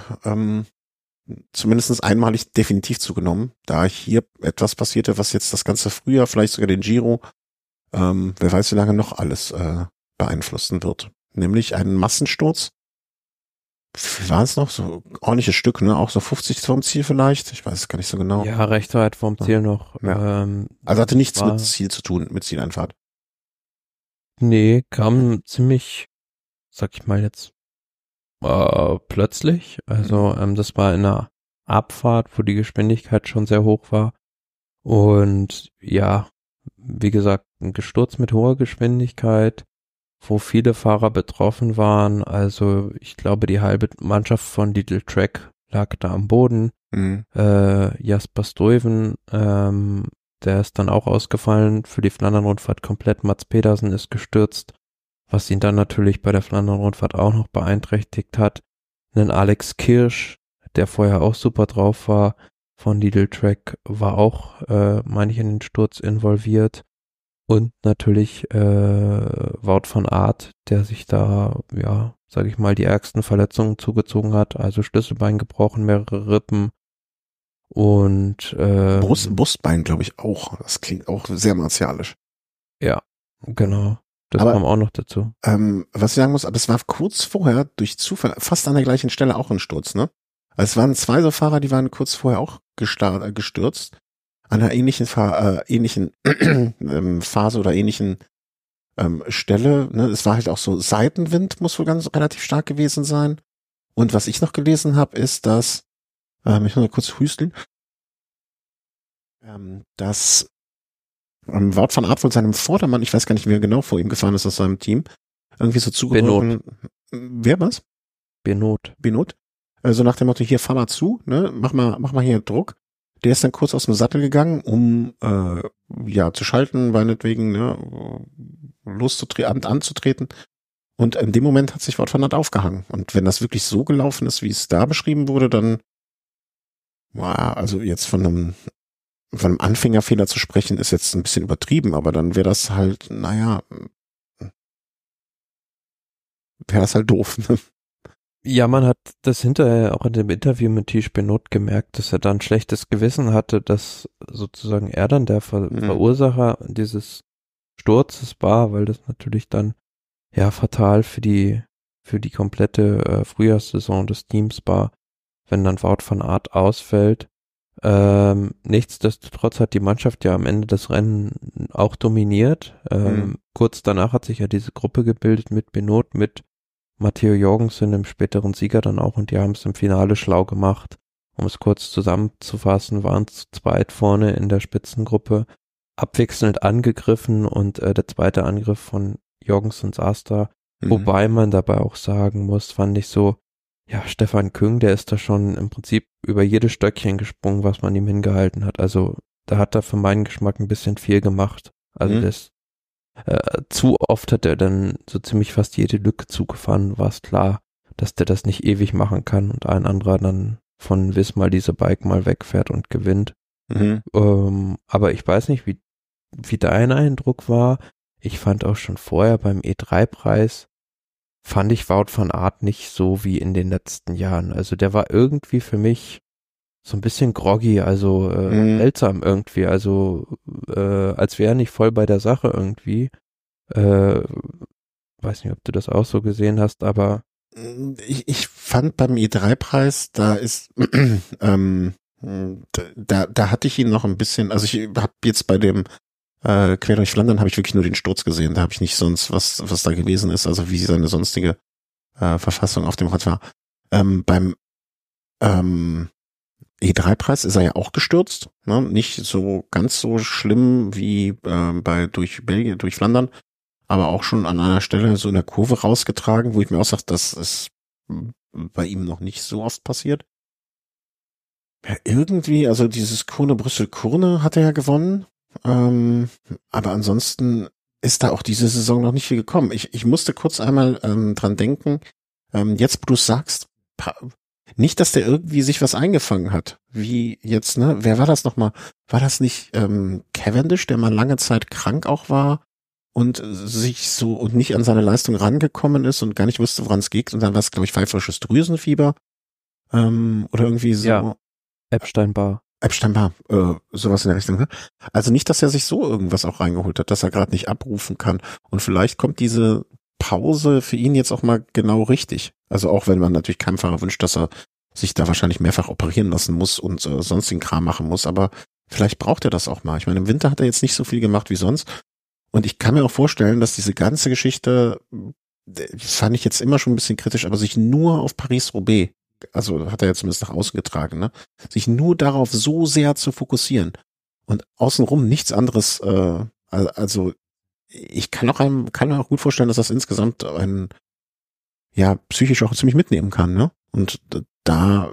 zumindest einmalig definitiv zugenommen, da hier etwas passierte, was jetzt das ganze Frühjahr, vielleicht sogar den Giro, wer weiß wie lange noch alles beeinflussen wird. Nämlich einen Massensturz. Wie war es noch? So ordentliches Stück, ne? Auch so 50 vom Ziel vielleicht? Ich weiß es gar nicht so genau. Ja, recht weit vom Ziel noch. Ja. Also hatte nichts mit Ziel zu tun, mit Zieleinfahrt. Nee, kam ziemlich, sag ich mal jetzt, plötzlich. Also das war in einer Abfahrt, wo die Geschwindigkeit schon sehr hoch war. Und ja, wie gesagt, ein Gesturz mit hoher Geschwindigkeit, wo viele Fahrer betroffen waren. Also ich glaube, die halbe Mannschaft von Lidl Track lag da am Boden. Jasper Stuyven, der ist dann auch ausgefallen für die Flandern-Rundfahrt komplett. Mats Pedersen ist gestürzt, was ihn dann natürlich bei der Flandern-Rundfahrt auch noch beeinträchtigt hat. Einen Alex Kirsch, der vorher auch super drauf war, von Lidl Track, war auch, meine ich, in den Sturz involviert. Und natürlich Wout van Aert, der sich da, ja, sage ich mal, die ärgsten Verletzungen zugezogen hat, also Schlüsselbein gebrochen, mehrere Rippen und Brustbein, glaube ich, auch. Das klingt auch sehr martialisch. Ja, genau. Das kam auch noch dazu. Was ich sagen muss, aber es war kurz vorher durch Zufall fast an der gleichen Stelle auch ein Sturz, ne? Also es waren zwei so Fahrer, die waren kurz vorher auch gestürzt. An einer ähnlichen Phase oder ähnlichen Stelle. Ne? Es war halt auch so Seitenwind, muss wohl ganz relativ stark gewesen sein. Und was ich noch gelesen habe, ist, dass, ich muss mal kurz hüsteln, dass Wout van Aert von seinem Vordermann, ich weiß gar nicht, wer genau vor ihm gefahren ist aus seinem Team, irgendwie so zugeworfen. Wer was? Benot. So nach dem Motto, hier fahr mal zu, ne? Mach mal hier Druck. Der ist dann kurz aus dem Sattel gegangen, um zu schalten, meinetwegen, ne, anzutreten. Und in dem Moment hat sich Wout van Aert aufgehangen. Und wenn das wirklich so gelaufen ist, wie es da beschrieben wurde, dann also jetzt von einem Anfängerfehler zu sprechen, ist jetzt ein bisschen übertrieben, aber dann wäre das halt, wäre das halt doof, ne? Ja, man hat das hinterher auch in dem Interview mit Tish Benot gemerkt, dass er da ein schlechtes Gewissen hatte, dass sozusagen er dann der Verursacher dieses Sturzes war, weil das natürlich dann ja fatal für die komplette Frühjahrssaison des Teams war, wenn dann Wout van Aert ausfällt. Nichtsdestotrotz hat die Mannschaft ja am Ende das Rennen auch dominiert. Kurz danach hat sich ja diese Gruppe gebildet mit Benot, mit Matteo Jorgensen, dem späteren Sieger dann auch, und die haben es im Finale schlau gemacht. Um es kurz zusammenzufassen, waren es zu zweit vorne in der Spitzengruppe, abwechselnd angegriffen, und der zweite Angriff von Jorgensen saß da. Wobei man dabei auch sagen muss, fand ich so, ja, Stefan Küng, der ist da schon im Prinzip über jedes Stöckchen gesprungen, was man ihm hingehalten hat. Also da hat er für meinen Geschmack ein bisschen viel gemacht. Also das zu oft hat er dann so ziemlich fast jede Lücke zugefahren, war es klar, dass der das nicht ewig machen kann und ein anderer dann von Wismar diese Bike mal wegfährt und gewinnt. Aber ich weiß nicht, wie dein Eindruck war. Ich fand auch schon vorher beim E3-Preis, fand ich Wout van Aert nicht so wie in den letzten Jahren. Also der war irgendwie für mich so ein bisschen groggy, also seltsam irgendwie, also als wäre er nicht voll bei der Sache irgendwie. Weiß nicht, ob du das auch so gesehen hast, aber ich fand beim E3-Preis, da ist da hatte ich ihn noch ein bisschen, also ich habe jetzt bei dem Quer durch Flandern habe ich wirklich nur den Sturz gesehen, da habe ich nicht sonst was da gewesen ist, also wie seine sonstige Verfassung auf dem Rad war. Beim E3-Preis ist er ja auch gestürzt, ne? Nicht so ganz so schlimm wie durch Belgien, durch Flandern, aber auch schon an einer Stelle so in der Kurve rausgetragen, wo ich mir auch sage, das ist bei ihm noch nicht so oft passiert. Ja, irgendwie, also dieses Kurne-Brüssel-Kurne hat er ja gewonnen, aber ansonsten ist da auch diese Saison noch nicht viel gekommen. Ich musste kurz einmal dran denken, jetzt wo du sagst, nicht, dass der irgendwie sich was eingefangen hat, wie jetzt, ne, wer war das nochmal? War das nicht Cavendish, der mal lange Zeit krank auch war und sich so und nicht an seine Leistung rangekommen ist und gar nicht wusste, woran es geht, und dann war es, glaube ich, pfeiferisches Drüsenfieber oder irgendwie so. Ja, Epstein-Barr, sowas in der Richtung. Ne? Also nicht, dass er sich so irgendwas auch reingeholt hat, dass er gerade nicht abrufen kann, und vielleicht kommt diese Pause für ihn jetzt auch mal genau richtig. Also auch wenn man natürlich keinem Fahrer wünscht, dass er sich da wahrscheinlich mehrfach operieren lassen muss und sonstigen Kram machen muss, aber vielleicht braucht er das auch mal. Ich meine, im Winter hat er jetzt nicht so viel gemacht wie sonst, und ich kann mir auch vorstellen, dass diese ganze Geschichte, fand ich jetzt immer schon ein bisschen kritisch, aber sich nur auf Paris-Roubaix, also hat er ja zumindest nach außen getragen, ne, sich nur darauf so sehr zu fokussieren und außenrum nichts anderes, also ich kann mir auch gut vorstellen, dass das insgesamt einen, ja, psychisch auch ziemlich mitnehmen kann, ne? Und da,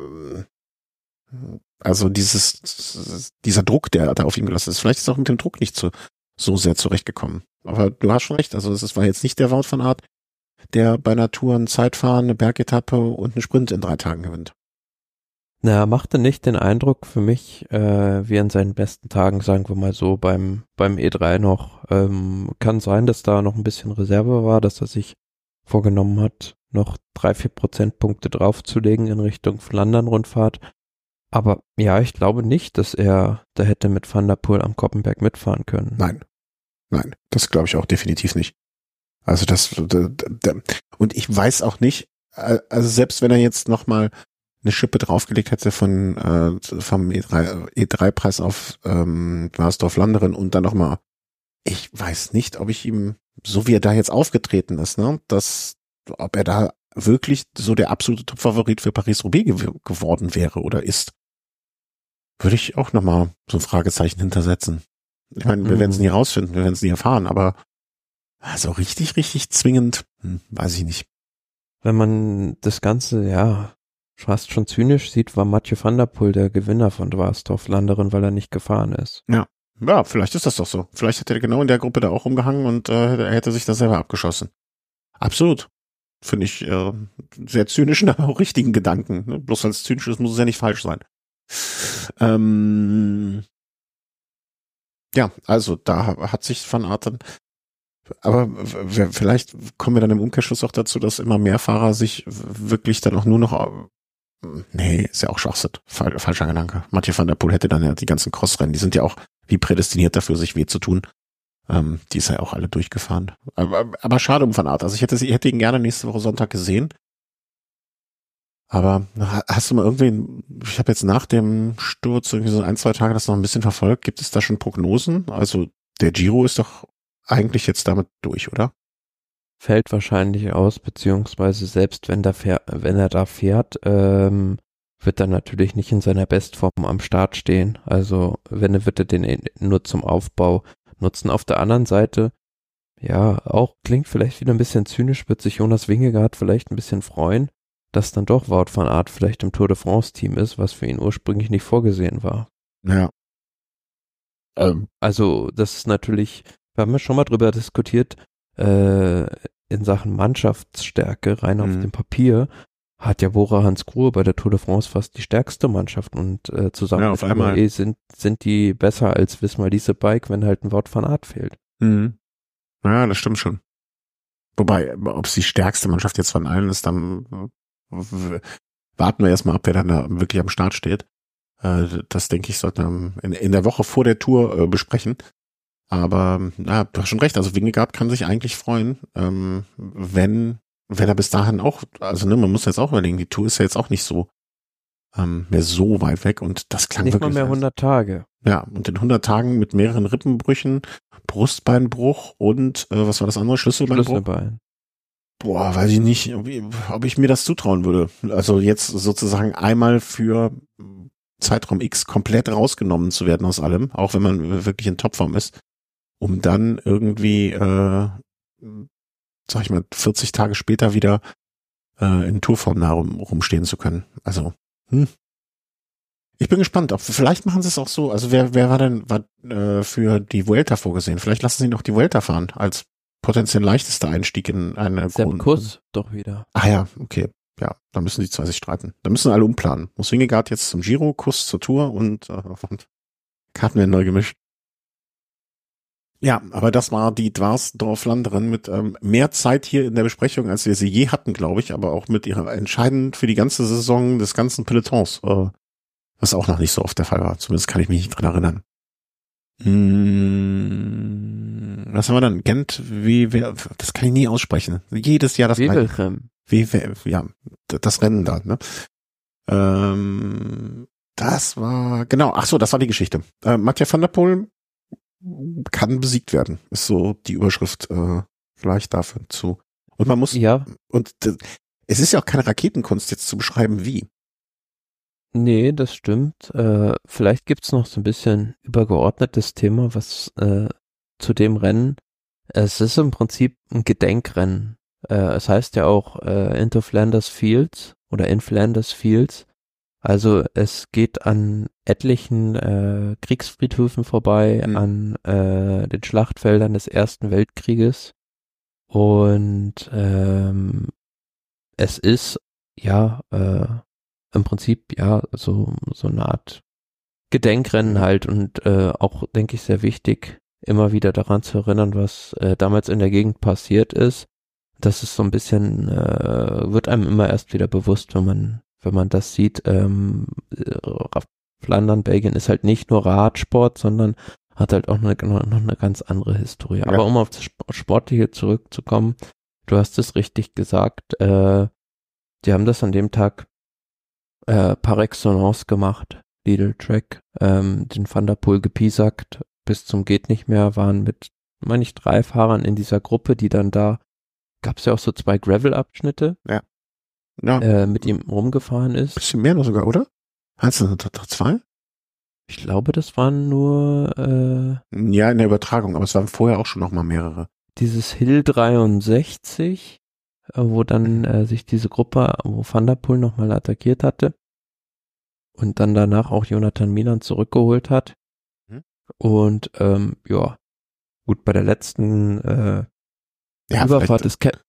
also dieser Druck, der da auf ihm gelassen ist, vielleicht ist auch mit dem Druck nicht so sehr zurechtgekommen. Aber du hast schon recht, also es war jetzt nicht der Wout van Aert, der bei einer Tour ein Zeitfahren, eine Bergetappe und einen Sprint in 3 Tagen gewinnt. Na, er machte nicht den Eindruck für mich, wie an seinen besten Tagen, sagen wir mal so, beim E3 noch. Kann sein, dass da noch ein bisschen Reserve war, dass er sich vorgenommen hat, noch 3-4 Prozentpunkte draufzulegen in Richtung Flandern-Rundfahrt. Aber ja, ich glaube nicht, dass er da hätte mit Van der Poel am Koppenberg mitfahren können. Nein, das glaube ich auch definitiv nicht. Also und ich weiß auch nicht, also selbst wenn er jetzt nochmal eine Schippe draufgelegt hätte vom E3-Preis auf Maasdorf-Landeren und dann nochmal, ich weiß nicht, ob ich ihm, so wie er da jetzt aufgetreten ist, ne, ob er da wirklich so der absolute Top-Favorit für Paris-Roubaix geworden wäre oder ist. Würde ich auch nochmal so ein Fragezeichen hintersetzen. Ich meine, wir werden es nie rausfinden, wir werden es nie erfahren, aber so richtig zwingend, weiß ich nicht. Wenn man das Ganze, ja, fast schon zynisch sieht, war Mathieu van der Poel der Gewinner von Maasdorf-Landeren, weil er nicht gefahren ist. Ja, vielleicht ist das doch so. Vielleicht hat er genau in der Gruppe da auch rumgehangen und er hätte sich da selber abgeschossen. Absolut. Finde ich sehr zynischen, aber auch richtigen Gedanken. Ne? Bloß als zynisch ist, muss es ja nicht falsch sein. Ja, also da hat sich Van Aert dann, aber vielleicht kommen wir dann im Umkehrschluss auch dazu, dass immer mehr Fahrer sich wirklich dann auch nur noch, nee, ist ja auch Schwachsinn, falscher Gedanke. Mathieu van der Poel hätte dann ja die ganzen Crossrennen, die sind ja auch wie prädestiniert dafür, sich weh zu tun. Die ist ja auch alle durchgefahren. Aber schade um Van Aert. Also ich hätte ihn gerne nächste Woche Sonntag gesehen. Aber hast du mal irgendwen, ich habe jetzt nach dem Sturz irgendwie so 1-2 Tage das noch ein bisschen verfolgt. Gibt es da schon Prognosen? Also der Giro ist doch eigentlich jetzt damit durch, oder? fällt wahrscheinlich aus, beziehungsweise selbst wenn er da fährt, wird er natürlich nicht in seiner Bestform am Start stehen. Also wird er den nur zum Aufbau nutzen. Auf der anderen Seite, ja, auch klingt vielleicht wieder ein bisschen zynisch, wird sich Jonas Vingegaard vielleicht ein bisschen freuen, dass dann doch Wout van Aert vielleicht im Tour de France Team ist, was für ihn ursprünglich nicht vorgesehen war. Ja. Also das ist natürlich, wir haben ja schon mal drüber diskutiert, in Sachen Mannschaftsstärke rein auf dem Papier hat ja Bora Hansgrohe bei der Tour de France fast die stärkste Mannschaft und zusammen auf einmal UAE sind die besser als Visma Leasebike, wenn halt ein Wout van Aert fehlt. Mhm. Ja, das stimmt schon. Wobei, ob es die stärkste Mannschaft jetzt von allen ist, dann warten wir erstmal ab, wer dann da wirklich am Start steht. Das denke ich, sollten wir in der Woche vor der Tour besprechen. Aber ja, du hast schon recht, also Vingegaard kann sich eigentlich freuen, wenn er bis dahin auch, also ne, man muss jetzt auch überlegen, die Tour ist ja jetzt auch nicht so mehr so weit weg und das klang nicht wirklich. Nicht mal mehr 100 Tage. Ja, und in 100 Tagen mit mehreren Rippenbrüchen, Brustbeinbruch und was war das andere? Schlüsselbein. Boah, weiß ich nicht, ob ich mir das zutrauen würde. Also jetzt sozusagen einmal für Zeitraum X komplett rausgenommen zu werden aus allem, auch wenn man wirklich in Topform ist, um dann irgendwie, sag ich mal, 40 Tage später wieder in Tourform nah rumstehen zu können. Also, ich bin gespannt. Vielleicht machen sie es auch so. Also wer war denn für die Vuelta vorgesehen? Vielleicht lassen sie noch die Vuelta fahren als potenziell leichtester Einstieg in eine Sepp Kuss doch wieder. Ah ja, okay. Ja, da müssen die zwei sich streiten. Da müssen alle umplanen. Muss Vingegaard jetzt zum Giro, Kuss zur Tour und Karten werden neu gemischt. Ja, aber das war die Dwarsdorf-Landerin mit mehr Zeit hier in der Besprechung, als wir sie je hatten, glaube ich, aber auch mit ihrer entscheidend für die ganze Saison des ganzen Pelotons, was auch noch nicht so oft der Fall war. Zumindest kann ich mich nicht dran erinnern. Was haben wir dann? Gent, das kann ich nie aussprechen. Jedes Jahr das Gleiche. Ja, das Rennen da, ne? Das war, genau, ach so, das war die Geschichte. Mathieu van der Poel kann besiegt werden, ist so die Überschrift vielleicht dafür zu. Und man muss, ja. Und es ist ja auch keine Raketenkunst, jetzt zu beschreiben, wie. Nee, das stimmt. Vielleicht gibt's noch so ein bisschen übergeordnetes Thema, was zu dem Rennen. Es ist im Prinzip ein Gedenkrennen. Es heißt ja auch Into Flanders Fields oder in Flanders Fields. Also es geht an etlichen Kriegsfriedhöfen vorbei, an den Schlachtfeldern des Ersten Weltkrieges. Und es ist ja im Prinzip ja so eine Art Gedenkrennen halt und auch, denke ich, sehr wichtig, immer wieder daran zu erinnern, was damals in der Gegend passiert ist. Das ist so ein bisschen, wird einem immer erst wieder bewusst, wenn man das sieht. Flandern, Belgien ist halt nicht nur Radsport, sondern hat halt auch noch eine ganz andere Historie. Ja. Aber um auf das Sportliche zurückzukommen, du hast es richtig gesagt, die haben das an dem Tag par excellence gemacht, Lidl Track, den Van der Poel gepiesackt, bis zum geht nicht mehr, waren mit, meine ich, 3 Fahrern in dieser Gruppe, die dann da, gab's ja auch so 2 Gravel-Abschnitte, mit ihm rumgefahren ist. Bisschen mehr noch sogar, oder? Hast du 2? Ich glaube, das waren nur ja, in der Übertragung, aber es waren vorher auch schon noch mal mehrere. Dieses Hill 63, wo dann sich diese Gruppe, wo Van der Poel nochmal attackiert hatte und dann danach auch Jonathan Milan zurückgeholt hat. Und ja, gut, bei der letzten Überfahrt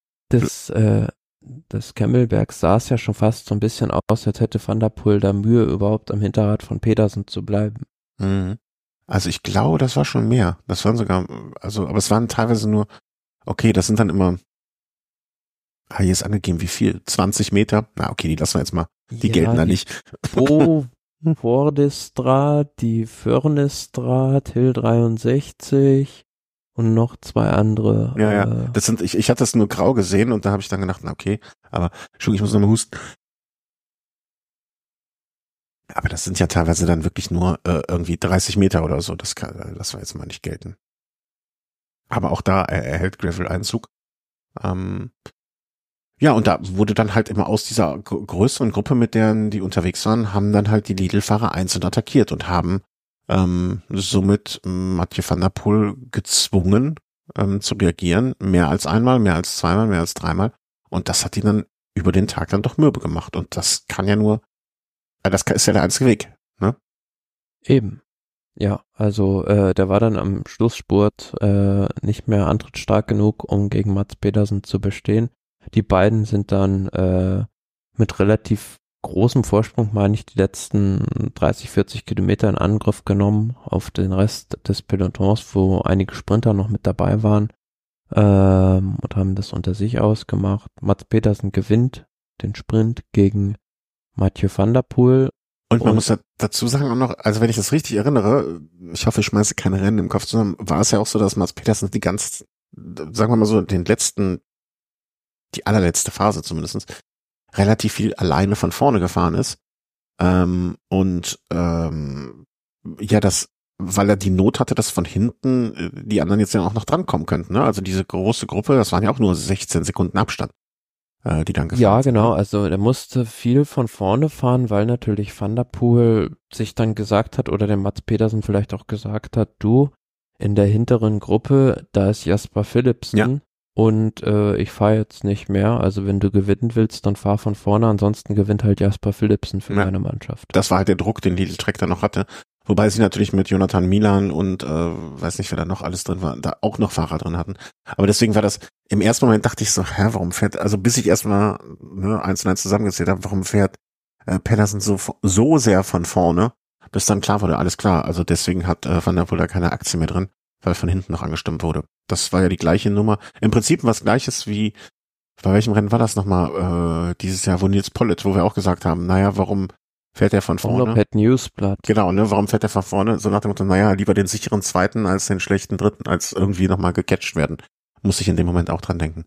des Kemmelbergs sah es ja schon fast so ein bisschen aus, als hätte Van der Poel da Mühe, überhaupt am Hinterrad von Pedersen zu bleiben. Also ich glaube, das war schon mehr. Das waren sogar, aber es waren teilweise nur, okay, das sind dann immer, hier ist angegeben, wie viel? 20 Meter? Na, okay, die lassen wir jetzt mal. Die gelten da nicht. Vordestrat, die Förnestrat, Hill 63 und noch 2 andere. Ja, das sind, ich hatte das nur grau gesehen und da habe ich dann gedacht, na okay, aber Entschuldigung, ich muss nochmal husten. Aber das sind ja teilweise dann wirklich nur irgendwie 30 Meter oder so, das lassen wir jetzt mal nicht gelten. Aber auch da erhält Gravel Einzug. Ja, und da wurde dann halt immer aus dieser größeren Gruppe, mit deren die unterwegs waren, haben dann halt die Lidl-Fahrer einzeln attackiert und haben somit Mathieu van der Poel gezwungen zu reagieren. Mehr als einmal, mehr als zweimal, mehr als dreimal. Und das hat ihn dann über den Tag dann doch mürbe gemacht. Und das kann ja nur, ist ja der einzige Weg, ne? Eben. Ja, also der war dann am Schlussspurt nicht mehr antrittsstark genug, um gegen Mads Pedersen zu bestehen. Die beiden sind dann mit relativ großem Vorsprung, meine ich, die letzten 30, 40 Kilometer in Angriff genommen auf den Rest des Pelotons, wo einige Sprinter noch mit dabei waren und haben das unter sich ausgemacht. Mads Pedersen gewinnt den Sprint gegen Mathieu van der Poel. Und man muss dazu sagen auch noch, also wenn ich das richtig erinnere, ich hoffe, ich schmeiße keine Rennen im Kopf zusammen, war es ja auch so, dass Mads Pedersen sagen wir mal so, die allerletzte Phase zumindest, relativ viel alleine von vorne gefahren ist. Weil er die Not hatte, dass von hinten die anderen jetzt ja auch noch drankommen könnten. Ne? Also diese große Gruppe, das waren ja auch nur 16 Sekunden Abstand, die dann gefahren sind. Ja, genau, also er musste viel von vorne fahren, weil natürlich Van der Poel sich dann gesagt hat, oder der Mads Pedersen vielleicht auch gesagt hat, du, in der hinteren Gruppe, da ist Jasper Philipsen. Ja. Und ich fahre jetzt nicht mehr, also wenn du gewinnen willst, dann fahr von vorne, ansonsten gewinnt halt Jasper Philipsen für meine Mannschaft. Das war halt der Druck, den Lidl Trek da noch hatte, wobei sie natürlich mit Jonathan Milan und weiß nicht, wer da noch alles drin war, da auch noch Fahrer drin hatten. Aber deswegen war das, im ersten Moment dachte ich so, warum fährt, also bis ich erstmal 1 und 1 zusammengezählt habe, warum fährt Pedersen so sehr von vorne, bis dann klar wurde, alles klar, also deswegen hat Van der Poel da keine Aktie mehr drin, weil von hinten noch angestimmt wurde. Das war ja die gleiche Nummer. Im Prinzip was Gleiches wie, bei welchem Rennen war das nochmal, dieses Jahr, wo Nils Pollitt, wo wir auch gesagt haben, naja, warum fährt er von vorne? Newsblatt. Genau, ne, warum fährt er von vorne? So nach dem Motto, naja, lieber den sicheren Zweiten als den schlechten Dritten, als irgendwie nochmal gecatcht werden. Muss ich in dem Moment auch dran denken.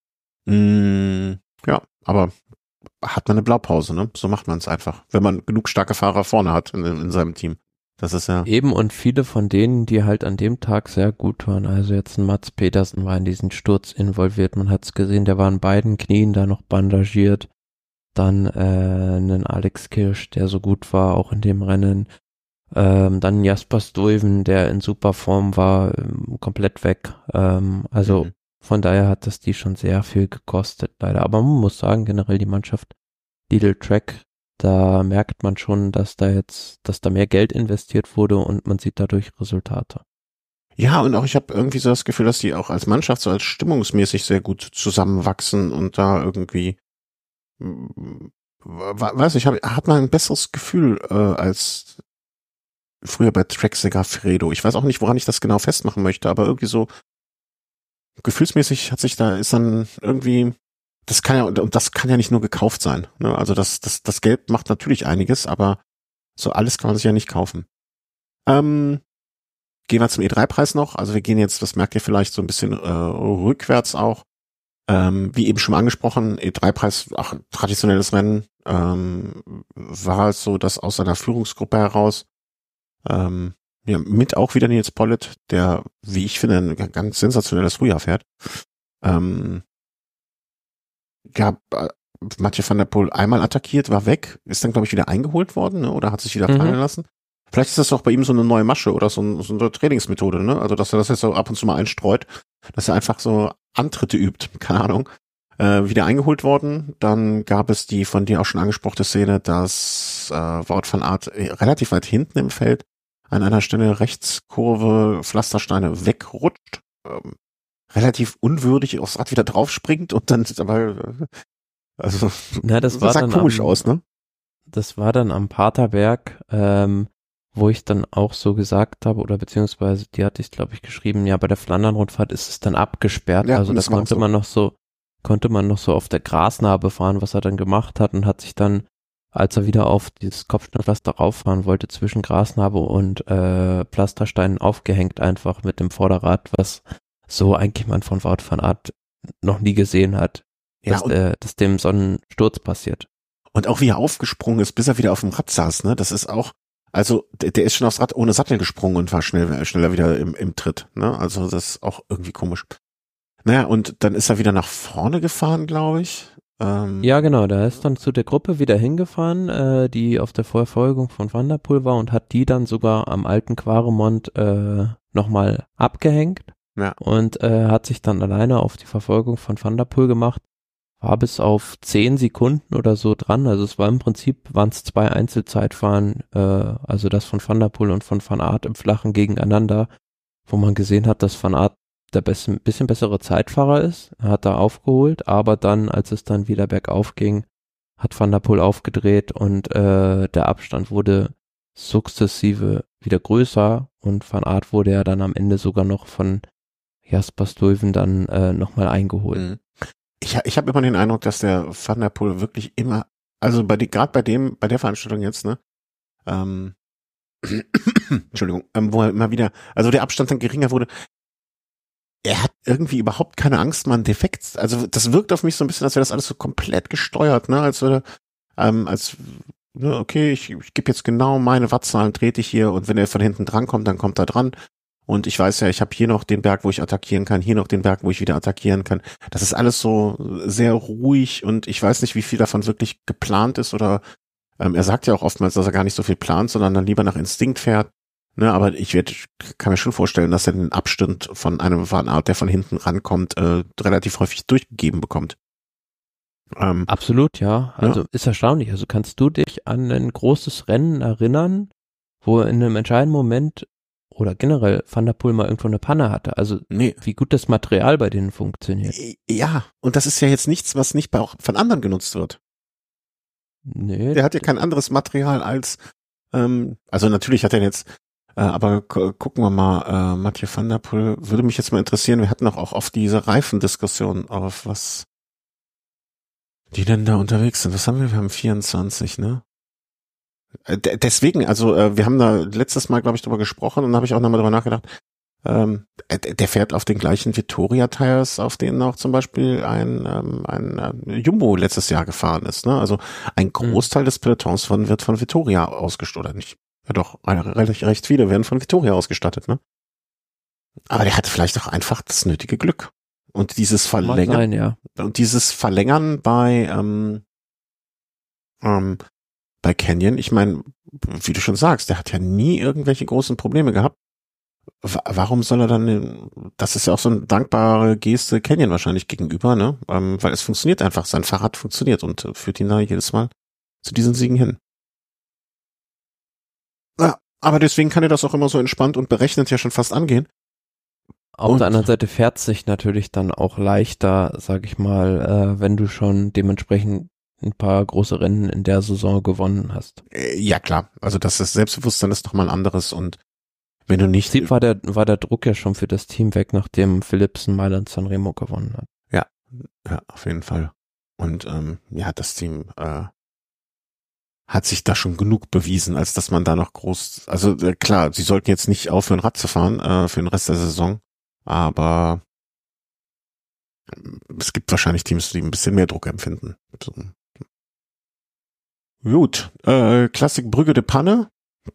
Ja, aber hat man eine Blaupause, ne? So macht man es einfach. Wenn man genug starke Fahrer vorne hat in seinem Team. Das ist ja. Eben, und viele von denen, die halt an dem Tag sehr gut waren, also jetzt ein Mads Pedersen war in diesen Sturz involviert, man hat es gesehen, der war an beiden Knien da noch bandagiert, dann einen Alex Kirsch, der so gut war, auch in dem Rennen, dann Jasper Stuyven, der in super Form war, komplett weg, von daher hat das die schon sehr viel gekostet, leider, aber man muss sagen, generell die Mannschaft Lidl Trek, da merkt man schon, dass da mehr Geld investiert wurde und man sieht dadurch Resultate. Ja, und auch ich habe irgendwie so das Gefühl, dass die auch als Mannschaft so als stimmungsmäßig sehr gut zusammenwachsen und da irgendwie, hat man ein besseres Gefühl als früher bei Trek Segafredo. Ich weiß auch nicht, woran ich das genau festmachen möchte, aber irgendwie so gefühlsmäßig ist dann irgendwie. Das kann ja nicht nur gekauft sein. Ne? Also das Geld macht natürlich einiges, aber so alles kann man sich ja nicht kaufen. Gehen wir zum E3-Preis noch. Also wir gehen jetzt, das merkt ihr vielleicht, so ein bisschen rückwärts auch. Wie eben schon angesprochen, E3-Preis, traditionelles Rennen, war es so, dass aus seiner Führungsgruppe heraus mit auch wieder Nils Pollitt, der, wie ich finde, ein ganz sensationelles Frühjahr fährt. Mathieu van der Poel einmal attackiert, war weg, ist dann, glaube ich, wieder eingeholt worden, ne? Oder hat sich wieder fallen lassen. Vielleicht ist das auch bei ihm so eine neue Masche oder so eine Trainingsmethode, ne? Also, dass er das jetzt so ab und zu mal einstreut, dass er einfach so Antritte übt, keine Ahnung. Wieder eingeholt worden. Dann gab es die von dir auch schon angesprochene Szene, dass Wout van Aert relativ weit hinten im Feld an einer Stelle Rechtskurve Pflastersteine wegrutscht. Relativ unwürdig aufs Rad wieder draufspringt und dann aber das war sah dann komisch aus, ne? Das war dann am Paterberg, wo ich dann auch so gesagt habe, oder beziehungsweise die hatte ich, glaube ich, geschrieben, ja, bei der Flandern-Rundfahrt ist es dann abgesperrt, also da konnte man noch so auf der Grasnarbe fahren, was er dann gemacht hat, und hat sich dann, als er wieder auf dieses Kopfsteinpflaster rauffahren wollte, zwischen Grasnarbe und Pflastersteinen aufgehängt, einfach mit dem Vorderrad, was so eigentlich man von Wout van Aert noch nie gesehen hat, dass dem so ein Sturz passiert. Und auch wie er aufgesprungen ist, bis er wieder auf dem Rad saß, ne? Das ist auch, also der ist schon aufs Rad ohne Sattel gesprungen und war schneller wieder im Tritt, ne? Also das ist auch irgendwie komisch. Naja, und dann ist er wieder nach vorne gefahren, glaube ich. Ja, genau, da ist dann zu der Gruppe wieder hingefahren, die auf der Verfolgung von Van der Poel war und hat die dann sogar am alten Quaremont nochmal abgehängt und hat sich dann alleine auf die Verfolgung von Van der Poel gemacht, war bis auf 10 Sekunden oder so dran, also es war im Prinzip, waren es 2 Einzelzeitfahren, also das von Van der Poel und von Van Aert im Flachen gegeneinander, wo man gesehen hat, dass Van Aert der bisschen bessere Zeitfahrer ist. Er hat da aufgeholt, aber dann, als es dann wieder bergauf ging, hat Van der Poel aufgedreht und der Abstand wurde sukzessive wieder größer und Van Aert wurde ja dann am Ende sogar noch von Jasper Stuyven dann nochmal eingeholt. Ich habe immer den Eindruck, dass der Van der Poel wirklich immer, also gerade bei der Veranstaltung jetzt, ne, Entschuldigung, wo er immer wieder, also der Abstand dann geringer wurde, er hat irgendwie überhaupt keine Angst, mal einen Defekt, also das wirkt auf mich so ein bisschen, als wäre das alles so komplett gesteuert, ne, als würde, okay, ich gebe jetzt genau meine Wattzahlen, trete ich hier und wenn er von hinten drankommt, dann kommt er dran und ich weiß ja, ich habe hier noch den Berg, wo ich attackieren kann, hier noch den Berg, wo ich wieder attackieren kann. Das ist alles so sehr ruhig und ich weiß nicht, wie viel davon wirklich geplant ist oder er sagt ja auch oftmals, dass er gar nicht so viel plant, sondern dann lieber nach Instinkt fährt. Ne, aber kann mir schon vorstellen, dass er den Abstand von einem Van Aert, der von hinten rankommt, relativ häufig durchgegeben bekommt. Absolut, ja. Also ist erstaunlich. Also kannst du dich an ein großes Rennen erinnern, wo in einem entscheidenden Moment oder generell Van der Poel mal irgendwo eine Panne hatte? Also wie gut das Material bei denen funktioniert. Ja, und das ist ja jetzt nichts, was nicht auch von anderen genutzt wird. Nee. Der hat ja kein anderes Material als, also natürlich hat er jetzt aber gucken wir mal, Mathieu van der Poel, würde mich jetzt mal interessieren, wir hatten auch oft diese Reifendiskussion auf was die denn da unterwegs sind. Was haben wir? Wir haben 24, ne? Deswegen, also wir haben da letztes Mal, glaube ich, drüber gesprochen und habe ich auch nochmal drüber nachgedacht, der fährt auf den gleichen Vittoria-Tires, auf denen auch zum Beispiel ein Jumbo letztes Jahr gefahren ist, ne? Also ein Großteil des Pelotons wird von Vittoria ausgestattet, nicht? Ja doch, recht viele werden von Vittoria ausgestattet, ne? Aber der hatte vielleicht auch einfach das nötige Glück. Und dieses Verlängern, sein, ja. Und dieses Verlängern bei Canyon, ich meine, wie du schon sagst, der hat ja nie irgendwelche großen Probleme gehabt. Warum soll er dann, das ist ja auch so eine dankbare Geste Canyon wahrscheinlich gegenüber, ne? Weil es funktioniert einfach, sein Fahrrad funktioniert und führt ihn da jedes Mal zu diesen Siegen hin. Ja, aber deswegen kann er das auch immer so entspannt und berechnet ja schon fast angehen. Auf der anderen Seite fährt sich natürlich dann auch leichter, sag ich mal, wenn du schon dementsprechend ein paar große Rennen in der Saison gewonnen hast. Ja klar, also das Selbstbewusstsein ist nochmal ein anderes und wenn du nicht... Im Prinzip war der Druck ja schon für das Team weg, nachdem Philipsen Mailand Sanremo gewonnen hat. Ja, auf jeden Fall. Und das Team hat sich da schon genug bewiesen, als dass man da noch groß... Also klar, sie sollten jetzt nicht aufhören Rad zu fahren für den Rest der Saison, aber es gibt wahrscheinlich Teams, die ein bisschen mehr Druck empfinden. So. Gut, Klassik Brügge de Panne,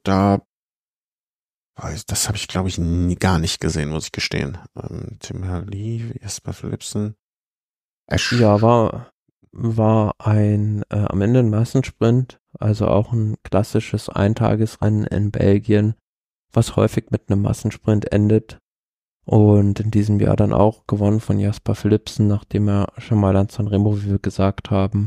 das habe ich, glaube ich, gar nicht gesehen, muss ich gestehen. Tim Herlihy, Jasper Philipsen. Ja, war ein am Ende ein Massensprint, also auch ein klassisches Eintagesrennen in Belgien, was häufig mit einem Massensprint endet. Und in diesem Jahr dann auch gewonnen von Jasper Philipsen, nachdem er schon mal an Sanremo, wie wir gesagt haben,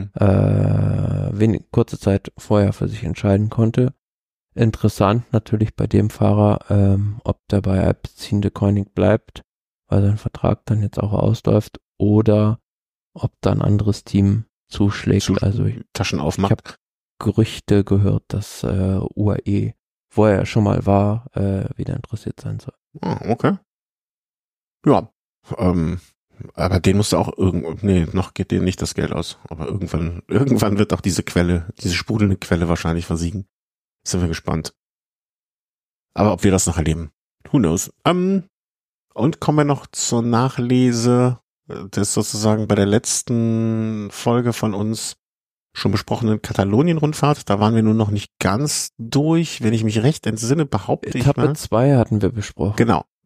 kurze Zeit vorher für sich entscheiden konnte. Interessant natürlich bei dem Fahrer, ob der bei Alpecin de Koning bleibt, weil sein Vertrag dann jetzt auch ausläuft, oder ob da ein anderes Team zuschlägt. Also Taschen aufmacht. Ich habe Gerüchte gehört, dass UAE, wo er schon mal war, wieder interessiert sein soll. Okay. Ja, aber den musst du auch noch geht denen nicht das Geld aus. Aber irgendwann wird auch diese sprudelnde Quelle wahrscheinlich versiegen. Sind wir gespannt. Aber ob wir das noch erleben, who knows. Und kommen wir noch zur Nachlese des sozusagen bei der letzten Folge von uns schon besprochenen Katalonien-Rundfahrt. Da waren wir nun noch nicht ganz durch. Wenn ich mich recht entsinne, behaupte ich mal. Etappe 2 hatten wir besprochen. Genau.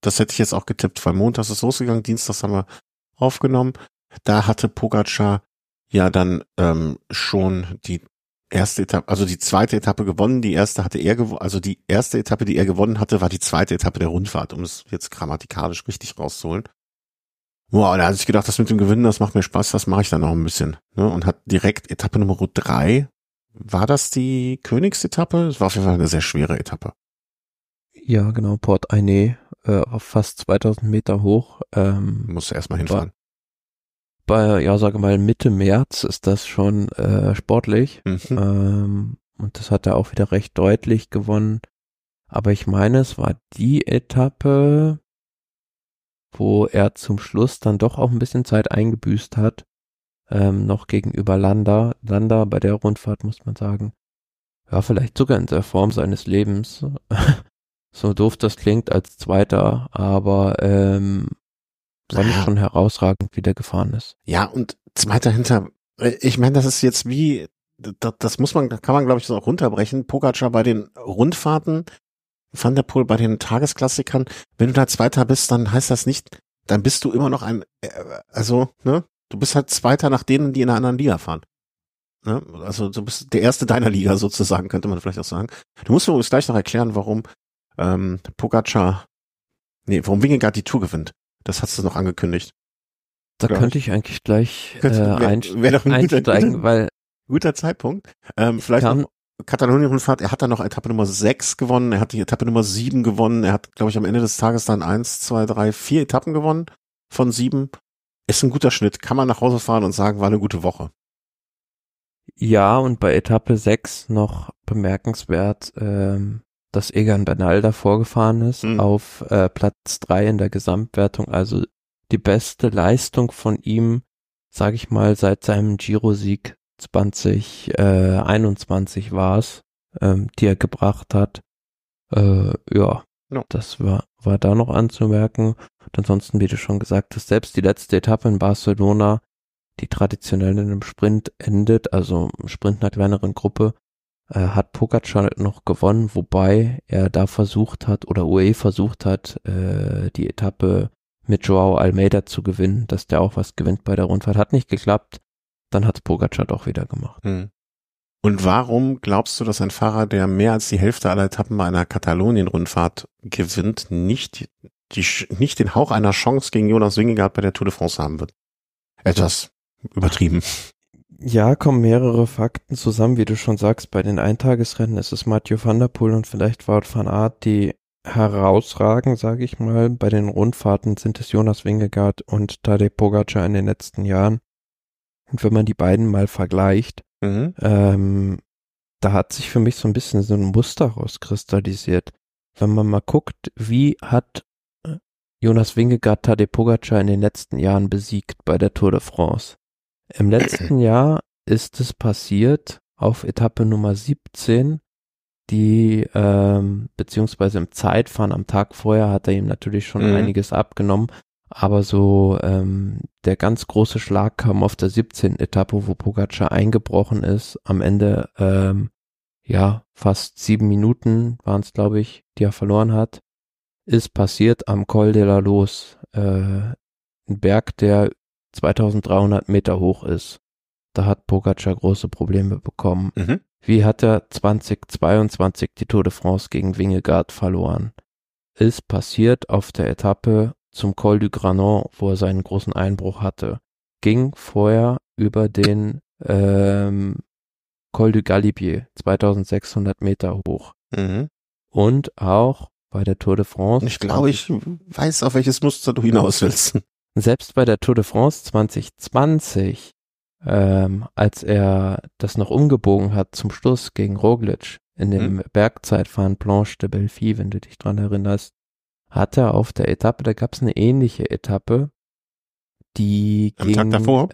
Das hätte ich jetzt auch getippt, weil montags ist losgegangen, dienstags haben wir aufgenommen. Da hatte Pogačar ja dann schon die erste Etappe, also die zweite Etappe gewonnen. Die erste hatte er gewonnen, also die erste Etappe, die er gewonnen hatte, war die zweite Etappe der Rundfahrt, um es jetzt grammatikalisch richtig rauszuholen. Wow, da hat sich gedacht, das mit dem Gewinnen, das macht mir Spaß, das mache ich dann noch ein bisschen. Ne? Und hat direkt Etappe Nummer 3, war das die Königsetappe? Das war auf jeden Fall eine sehr schwere Etappe. Ja, genau, Port Ainé, auf fast 2000 Meter hoch. Musst du erstmal hinfahren. Ja, sage mal, Mitte März ist das schon sportlich. Und das hat er auch wieder recht deutlich gewonnen. Aber ich meine, es war die Etappe, wo er zum Schluss dann doch auch ein bisschen Zeit eingebüßt hat, noch gegenüber Landa. Landa bei der Rundfahrt, muss man sagen, ja, vielleicht sogar in der Form seines Lebens. So doof das klingt als Zweiter, aber fand ich schon herausragend, wie der gefahren ist. Ja, und Zweiter hinter, ich meine, das ist jetzt wie, das kann man glaube ich so auch runterbrechen. Pogačar bei den Rundfahrten, Van der Poel bei den Tagesklassikern, wenn du da Zweiter bist, dann heißt das nicht, dann bist du immer noch du bist halt Zweiter nach denen, die in einer anderen Liga fahren. Ne? Also du bist der Erste deiner Liga sozusagen, könnte man vielleicht auch sagen. Du musst mir übrigens gleich noch erklären, warum warum Vingegaard die Tour gewinnt. Das hast du noch angekündigt. Da könnte ich eigentlich gleich wär doch ein einsteigen, weil guter Zeitpunkt. Vielleicht noch Katalonien-Rundfahrt, er hat dann noch Etappe Nummer 6 gewonnen, er hat die Etappe Nummer 7 gewonnen, er hat, glaube ich, am Ende des Tages dann 4 Etappen gewonnen von 7. Ist ein guter Schnitt, kann man nach Hause fahren und sagen, war eine gute Woche. Ja, und bei Etappe 6 noch bemerkenswert, dass Egan Bernal davor gefahren ist, auf Platz 3 in der Gesamtwertung, also die beste Leistung von ihm, sage ich mal, seit seinem Giro-Sieg 2021 war es, die er gebracht hat. Das war da noch anzumerken. Und ansonsten, wie du schon gesagt hast, selbst die letzte Etappe in Barcelona, die traditionell in einem Sprint endet, also im Sprint einer kleineren Gruppe, hat Pogačar noch gewonnen, wobei er da versucht hat, oder UAE versucht hat, die Etappe mit Joao Almeida zu gewinnen, dass der auch was gewinnt bei der Rundfahrt. Hat nicht geklappt, dann hat Pogačar doch wieder gemacht. Und warum glaubst du, dass ein Fahrer, der mehr als die Hälfte aller Etappen bei einer Katalonien-Rundfahrt gewinnt, nicht den Hauch einer Chance gegen Jonas Vingegaard bei der Tour de France haben wird? Etwas übertrieben. Ja, kommen mehrere Fakten zusammen, wie du schon sagst. Bei den Eintagesrennen ist es Mathieu van der Poel und vielleicht Wout van Aert, die herausragen, sage ich mal. Bei den Rundfahrten sind es Jonas Vingegaard und Tadej Pogačar in den letzten Jahren. Und wenn man die beiden mal vergleicht, da hat sich für mich so ein bisschen so ein Muster rauskristallisiert. Wenn man mal guckt, wie hat Jonas Vingegaard Tadej Pogačar in den letzten Jahren besiegt bei der Tour de France. Im letzten Jahr ist es passiert auf Etappe Nummer 17, die beziehungsweise im Zeitfahren am Tag vorher hat er ihm natürlich schon einiges abgenommen, aber so der ganz große Schlag kam auf der 17. Etappe, wo Pogačar eingebrochen ist. Am Ende fast 7 Minuten waren es, glaube ich, die er verloren hat. Ist passiert am Col de la Loz, ein Berg, der 2300 Meter hoch ist. Da hat Pogačar große Probleme bekommen. Wie hat er 2022 die Tour de France gegen Vingegaard verloren? Ist passiert auf der Etappe zum Col du Granon, wo er seinen großen Einbruch hatte. Ging vorher über den Col du Galibier, 2600 Meter hoch. Und auch bei der Tour de France. Ich glaube, ich weiß, auf welches Muster du hinaus willst. Selbst bei der Tour de France 2020, als er das noch umgebogen hat zum Schluss gegen Roglic in dem Bergzeitfahren Planche de Belfi, wenn du dich dran erinnerst, hat er auf der Etappe, da gab es eine ähnliche Etappe, die am Tag davor?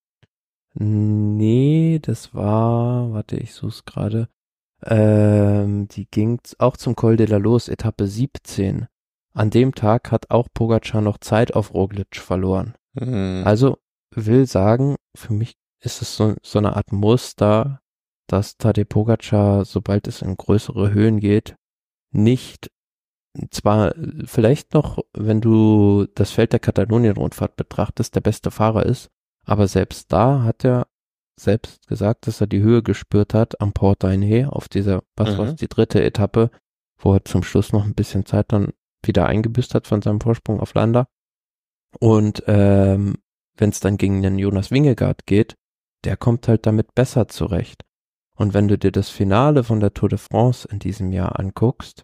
Nee, das war, warte, ich suche es gerade, die ging auch zum Col de la Loz, Etappe 17. An dem Tag hat auch Pogačar noch Zeit auf Roglic verloren. Also will sagen, für mich ist es so eine Art Muster, dass Tadej Pogačar, sobald es in größere Höhen geht, nicht zwar vielleicht noch, wenn du das Feld der Katalonien-Rundfahrt betrachtest, der beste Fahrer ist, aber selbst da hat er selbst gesagt, dass er die Höhe gespürt hat am Port d'Ainay auf dieser, was war die dritte Etappe, wo er zum Schluss noch ein bisschen Zeit dann wieder eingebüßt hat von seinem Vorsprung auf Landa. Und wenn es dann gegen den Jonas Vingegaard geht, der kommt halt damit besser zurecht. Und wenn du dir das Finale von der Tour de France in diesem Jahr anguckst,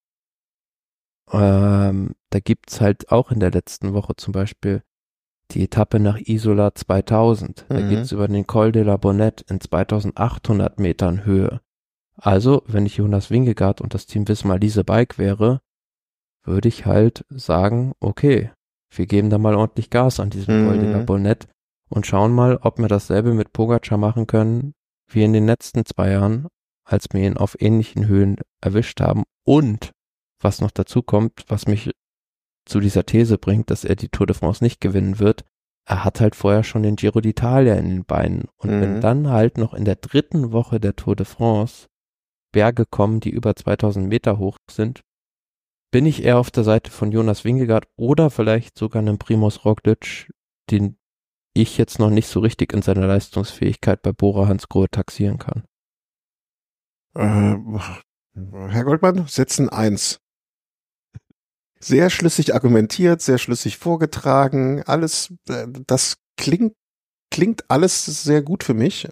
da gibt's halt auch in der letzten Woche zum Beispiel die Etappe nach Isola 2000. Da geht's über den Col de la Bonnette in 2800 Metern Höhe. Also, wenn ich Jonas Vingegaard und das Team Visma Lease Bike wäre, würde ich halt sagen, okay, wir geben da mal ordentlich Gas an diesem Col de la Bonnette und schauen mal, ob wir dasselbe mit Pogačar machen können, wie in den letzten 2 Jahren, als wir ihn auf ähnlichen Höhen erwischt haben. Und was noch dazu kommt, was mich zu dieser These bringt, dass er die Tour de France nicht gewinnen wird, er hat halt vorher schon den Giro d'Italia in den Beinen. Und wenn dann halt noch in der 3. Woche der Tour de France Berge kommen, die über 2000 Meter hoch sind, bin ich eher auf der Seite von Jonas Vingegaard oder vielleicht sogar einem Primož Roglič, den ich jetzt noch nicht so richtig in seiner Leistungsfähigkeit bei Bora Hansgrohe taxieren kann. Herr Goldmann, Sätzen 1. Sehr schlüssig argumentiert, sehr schlüssig vorgetragen, alles, das klingt alles sehr gut für mich.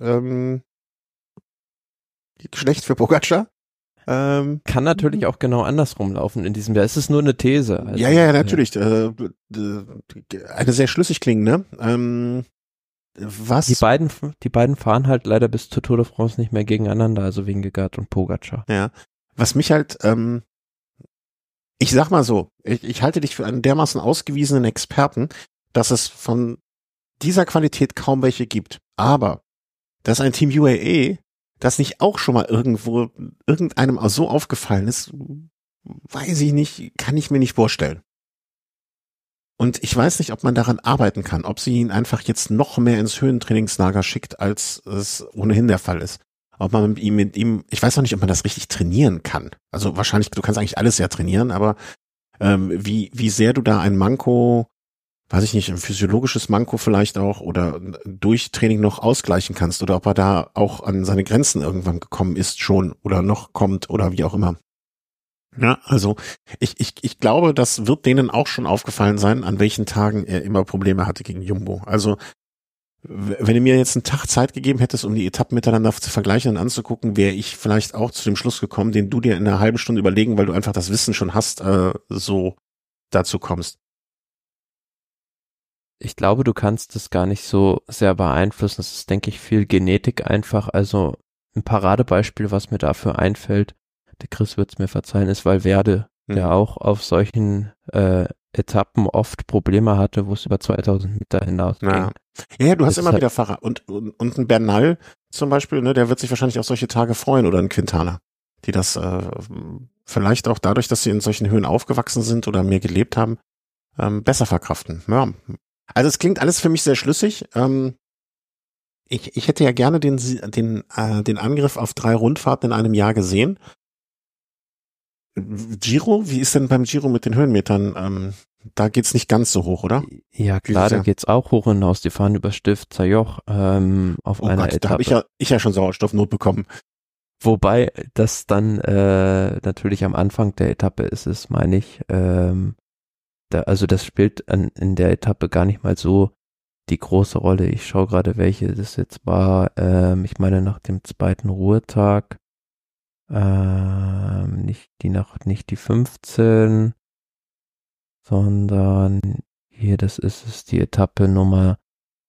Schlecht für Pogačar. Kann natürlich auch genau andersrum laufen in diesem Jahr. Es ist nur eine These. Also, ja, natürlich. Eine sehr schlüssig klingende. Was? Die beiden fahren halt leider bis zur Tour de France nicht mehr gegeneinander, also Vingegaard und Pogačar. Ja. Was mich halt, ich sag mal so, ich halte dich für einen dermaßen ausgewiesenen Experten, dass es von dieser Qualität kaum welche gibt. Aber, dass ein Team UAE, das nicht auch schon mal irgendwo irgendeinem so aufgefallen ist, weiß ich nicht, kann ich mir nicht vorstellen. Und ich weiß nicht, ob man daran arbeiten kann, ob sie ihn einfach jetzt noch mehr ins Höhentrainingslager schickt, als es ohnehin der Fall ist. Ob man mit ihm, ich weiß noch nicht, ob man das richtig trainieren kann. Also wahrscheinlich, du kannst eigentlich alles ja trainieren, aber wie sehr du da ein Manko, weiß ich nicht, ein physiologisches Manko vielleicht auch oder durch Training noch ausgleichen kannst oder ob er da auch an seine Grenzen irgendwann gekommen ist schon oder noch kommt oder wie auch immer. Ja, also ich glaube, das wird denen auch schon aufgefallen sein, an welchen Tagen er immer Probleme hatte gegen Jumbo. Also wenn du mir jetzt einen Tag Zeit gegeben hättest, um die Etappen miteinander zu vergleichen und anzugucken, wäre ich vielleicht auch zu dem Schluss gekommen, den du dir in einer halben Stunde überlegen, weil du einfach das Wissen schon hast, so dazu kommst. Ich glaube, du kannst es gar nicht so sehr beeinflussen. Das ist, denke ich, viel Genetik einfach. Also ein Paradebeispiel, was mir dafür einfällt, der Chris wird es mir verzeihen, ist Valverde, der auch auf solchen Etappen oft Probleme hatte, wo es über 2000 Meter hinaus ging. Ja, du hast immer wieder Fahrer. Und ein Bernal zum Beispiel, ne, der wird sich wahrscheinlich auf solche Tage freuen oder ein Quintana, die das vielleicht auch dadurch, dass sie in solchen Höhen aufgewachsen sind oder mehr gelebt haben, besser verkraften. Ja. Also es klingt alles für mich sehr schlüssig. Ich hätte ja gerne den Angriff auf 3 Rundfahrten in einem Jahr gesehen. Giro, wie ist denn beim Giro mit den Höhenmetern? Da geht's nicht ganz so hoch, oder? Ja, klar, da geht's auch hoch hinaus. Die fahren über Stift Zajoch auf einer Etappe. Da habe ich ja schon Sauerstoffnot bekommen. Wobei das dann natürlich am Anfang der Etappe ist, meine ich. Also das spielt in der Etappe gar nicht mal so die große Rolle. Ich schaue gerade, welche das jetzt war. Ich meine nach dem 2. Ruhetag. Nicht die 15, sondern hier, das ist es, die Etappe Nummer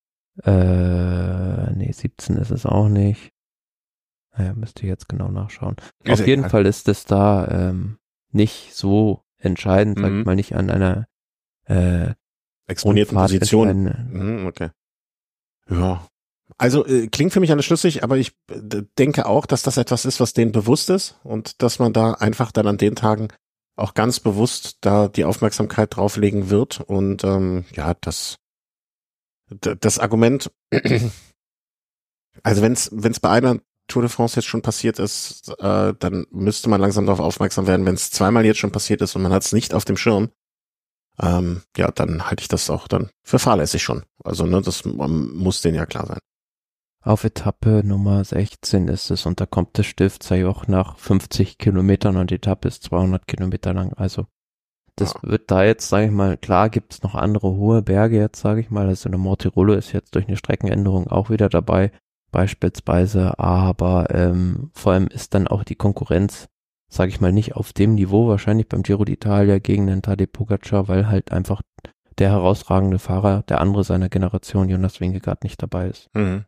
17 ist es auch nicht. Naja, müsste ich jetzt genau nachschauen. Auf jeden Fall ist es da nicht so entscheidend, sag ich mal, nicht an einer exponierten Position. Okay. Ja. Also klingt für mich alles schlüssig, aber ich denke auch, dass das etwas ist, was denen bewusst ist und dass man da einfach dann an den Tagen auch ganz bewusst da die Aufmerksamkeit drauflegen wird und ja, das Argument, also wenn's bei einer Tour de France jetzt schon passiert ist, dann müsste man langsam darauf aufmerksam werden, wenn es zweimal jetzt schon passiert ist und man hat es nicht auf dem Schirm. Ja, dann halte ich das auch dann für fahrlässig schon. Also, ne, das muss denen ja klar sein. Auf Etappe Nummer 16 ist es und da kommt der Stilfserjoch nach 50 Kilometern und die Etappe ist 200 Kilometer lang. Also das wird da jetzt, sage ich mal, klar gibt es noch andere hohe Berge jetzt, sage ich mal. Also der Mortirolo ist jetzt durch eine Streckenänderung auch wieder dabei beispielsweise, aber vor allem ist dann auch die Konkurrenz, sage ich mal, nicht auf dem Niveau wahrscheinlich beim Giro d'Italia gegen den Tadej Pogačar, weil halt einfach der herausragende Fahrer, der andere seiner Generation, Jonas Vingegaard, nicht dabei ist. Mhm.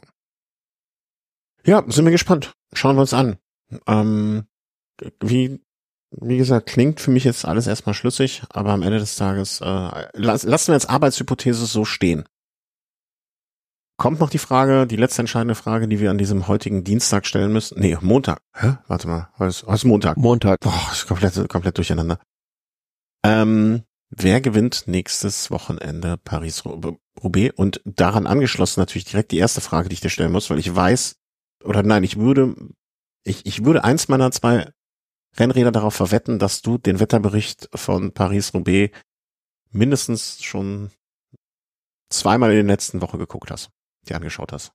Ja, sind wir gespannt. Schauen wir uns an. Wie gesagt, klingt für mich jetzt alles erstmal schlüssig, aber am Ende des Tages lassen wir jetzt Arbeitshypothese so stehen. Kommt noch die letzte entscheidende Frage, die wir an diesem heutigen Dienstag stellen müssen. Nee, Montag. Hä? Warte mal, was ist Montag? Montag. Boah, ist komplett durcheinander. Wer gewinnt nächstes Wochenende Paris-Roubaix? Und daran angeschlossen natürlich direkt die erste Frage, die ich dir stellen muss, weil ich weiß, ich würde eins meiner 2 Rennräder darauf verwetten, dass du den Wetterbericht von Paris-Roubaix mindestens schon 2-mal in der letzten Woche geguckt hast, dir angeschaut hast.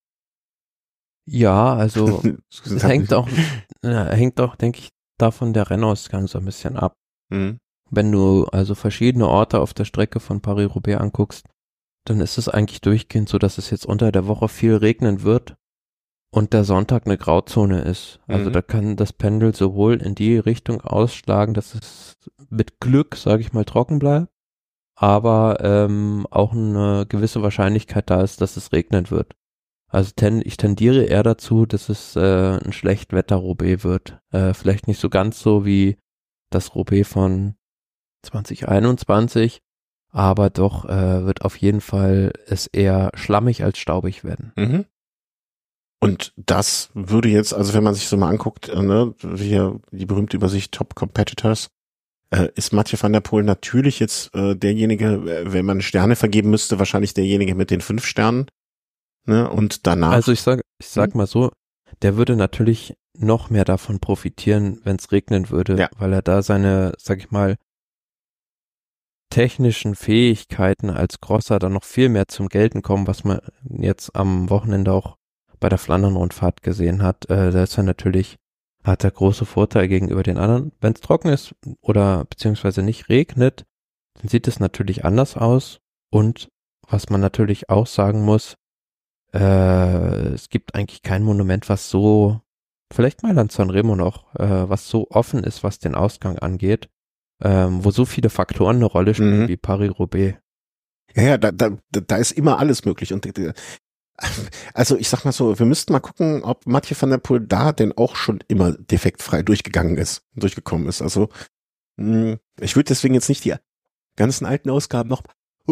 Ja, also es hängt auch, denke ich, davon der Rennausgang so ein bisschen ab. Mhm. Wenn du also verschiedene Orte auf der Strecke von Paris-Roubaix anguckst, dann ist es eigentlich durchgehend so, dass es jetzt unter der Woche viel regnen wird und der Sonntag eine Grauzone ist. Also da kann das Pendel sowohl in die Richtung ausschlagen, dass es mit Glück, sage ich mal, trocken bleibt, aber auch eine gewisse Wahrscheinlichkeit da ist, dass es regnen wird. Also ich tendiere eher dazu, dass es ein Schlechtwetter-Roubaix wird. Vielleicht nicht so ganz so wie das Roubaix von 2021, aber doch wird auf jeden Fall es eher schlammig als staubig werden. Mhm. Und das würde jetzt, also wenn man sich so mal anguckt, ne, hier die berühmte Übersicht Top Competitors, ist Mathieu van der Poel natürlich jetzt derjenige, wenn man Sterne vergeben müsste, wahrscheinlich derjenige mit den 5 Sternen. Ne, und danach. Also ich sag mal so, der würde natürlich noch mehr davon profitieren, wenn es regnen würde, Ja. weil er da seine, sag ich mal, technischen Fähigkeiten als Crosser dann noch viel mehr zum Gelten kommen, was man jetzt am Wochenende auch bei der Flandern-Rundfahrt gesehen hat. Da ist er natürlich, hat er große Vorteile gegenüber den anderen. Wenn es trocken ist oder beziehungsweise nicht regnet, dann sieht es natürlich anders aus. Und was man natürlich auch sagen muss, es gibt eigentlich kein Monument, was so, vielleicht Mailand Sanremo noch, was so offen ist, was den Ausgang angeht, wo so viele Faktoren eine Rolle spielen wie Paris-Roubaix. Ja, da ist immer alles möglich. Und also ich sag mal so, wir müssten mal gucken, ob Mathieu van der Poel da denn auch schon immer defektfrei durchgekommen ist. Also ich würde deswegen jetzt nicht die ganzen alten Ausgaben noch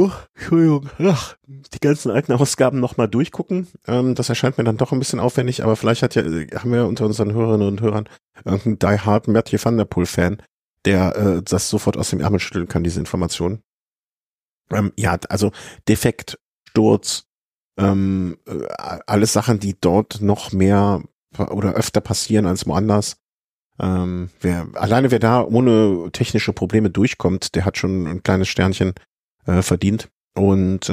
die ganzen alten Ausgaben nochmal durchgucken. Das erscheint mir dann doch ein bisschen aufwendig, aber vielleicht haben wir unter unseren Hörerinnen und Hörern irgendeinen Die-Hard Mathieu van der Poel-Fan, der das sofort aus dem Ärmel schütteln kann, diese Informationen. Ja, also Defekt, Sturz, alles Sachen, die dort noch mehr oder öfter passieren als woanders. Wer da ohne technische Probleme durchkommt, der hat schon ein kleines Sternchen verdient. Und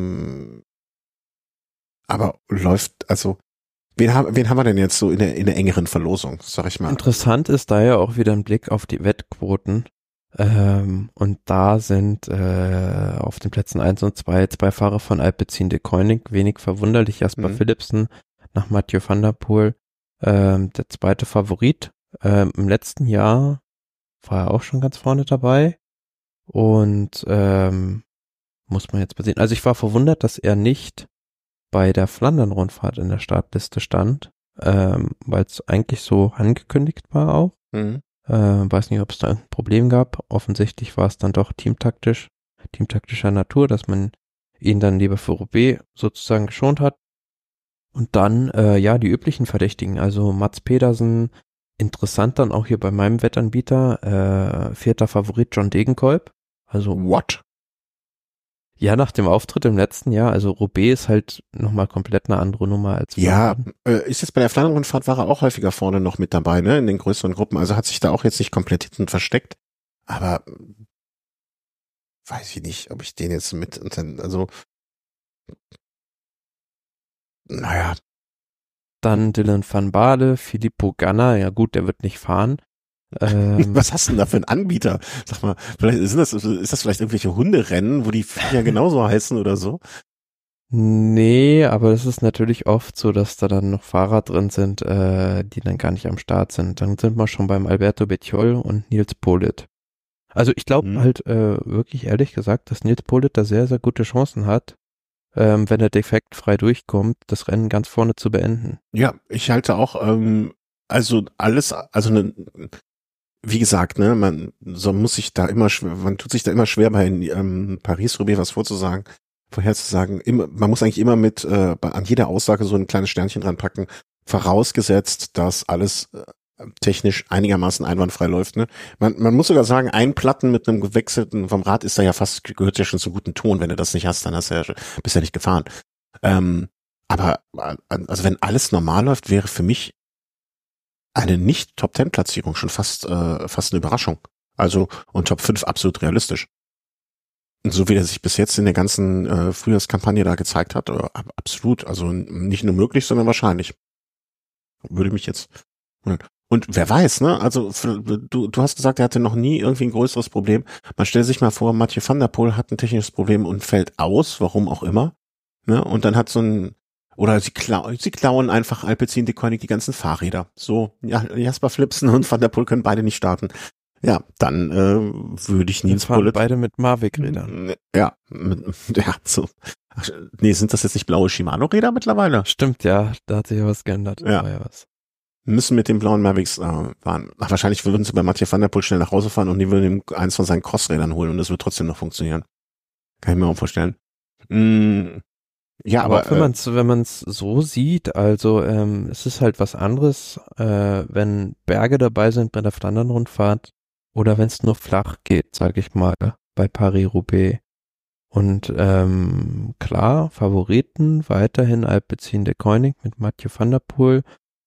aber läuft, also wen haben wir denn jetzt so in der engeren Verlosung, sag ich mal? Interessant ist da ja auch wieder ein Blick auf die Wettquoten. Und da sind auf den Plätzen 1 und 2 Fahrer von Alpecin de Koenig, wenig verwunderlich, Jasper Philipsen nach Mathieu van der Poel, der zweite Favorit. Im letzten Jahr war er auch schon ganz vorne dabei und muss man jetzt besehen. Also ich war verwundert, dass er nicht bei der Flandern-Rundfahrt in der Startliste stand, weil es eigentlich so angekündigt war auch. Weiß nicht, ob es da irgendein Problem gab. Offensichtlich war es dann doch teamtaktischer Natur, dass man ihn dann lieber für Roubaix sozusagen geschont hat. Und dann, die üblichen Verdächtigen, also Mats Pedersen, interessant dann auch hier bei meinem Wettanbieter, 4. Favorit John Degenkolb. Also What? Ja, nach dem Auftritt im letzten Jahr, also Roubaix ist halt nochmal komplett eine andere Nummer als Ja, Flandern. ist jetzt bei der Flandern-Rundfahrt war er auch häufiger vorne noch mit dabei, ne, in den größeren Gruppen. Also hat sich da auch jetzt nicht komplett hinten versteckt. Aber weiß ich nicht, ob ich den jetzt also, naja. Dann Dylan van Baarle, Filippo Ganna, ja gut, der wird nicht fahren. Was hast du denn da für einen Anbieter? Sag mal, vielleicht ist das vielleicht irgendwelche Hunderennen, wo die Viecher genauso heißen oder so? Nee, aber es ist natürlich oft so, dass da dann noch Fahrer drin sind, die dann gar nicht am Start sind. Dann sind wir schon beim Alberto Bettiol und Nils Politt. Also ich glaube halt wirklich ehrlich gesagt, dass Nils Politt da sehr, sehr gute Chancen hat, wenn er defektfrei durchkommt, das Rennen ganz vorne zu beenden. Ja, ich halte auch, wie gesagt, ne, man tut sich da immer schwer bei Paris-Roubaix was vorherzusagen. Man muss eigentlich immer an jeder Aussage so ein kleines Sternchen dran packen, vorausgesetzt, dass alles technisch einigermaßen einwandfrei läuft, ne. Man muss sogar sagen, ein Platten mit einem gewechselten vom Rad ist da ja gehört ja schon zum guten Ton. Wenn du das nicht hast, dann bist ja nicht gefahren. Aber also wenn alles normal läuft, wäre für mich eine nicht Top-10-Platzierung schon fast eine Überraschung. Also und Top 5 absolut realistisch. Und so wie er sich bis jetzt in der ganzen Frühjahrskampagne da gezeigt hat, absolut. Also nicht nur möglich, sondern wahrscheinlich. Würde mich jetzt wundern. Und wer weiß, ne? Also du hast gesagt, er hatte noch nie irgendwie ein größeres Problem. Man stellt sich mal vor, Mathieu van der Poel hat ein technisches Problem und fällt aus, warum auch immer. Ne? Und dann hat oder sie klauen einfach Alpecin Deceuninck die ganzen Fahrräder. So, ja, Jasper Philipsen und Van der Poel können beide nicht starten. Ja, dann würde ich Nils Politt. Beide mit Mavic-Rädern. Ja, so. Ach, nee, sind das jetzt nicht blaue Shimano-Räder mittlerweile? Stimmt, ja, da hat sich ja was geändert. Ja. Was. Müssen mit den blauen Mavics fahren. Ach, wahrscheinlich würden sie bei Mathieu van der Poel schnell nach Hause fahren und die würden ihm eins von seinen Crossrädern holen und das wird trotzdem noch funktionieren. Kann ich mir auch vorstellen. Ja, aber wenn man's so sieht, also es ist halt was anderes, wenn Berge dabei sind bei der Flandern-Rundfahrt oder wenn es nur flach geht, sag ich mal, bei Paris-Roubaix. Und klar, Favoriten weiterhin Alpecin Deceuninck mit Mathieu van der Poel,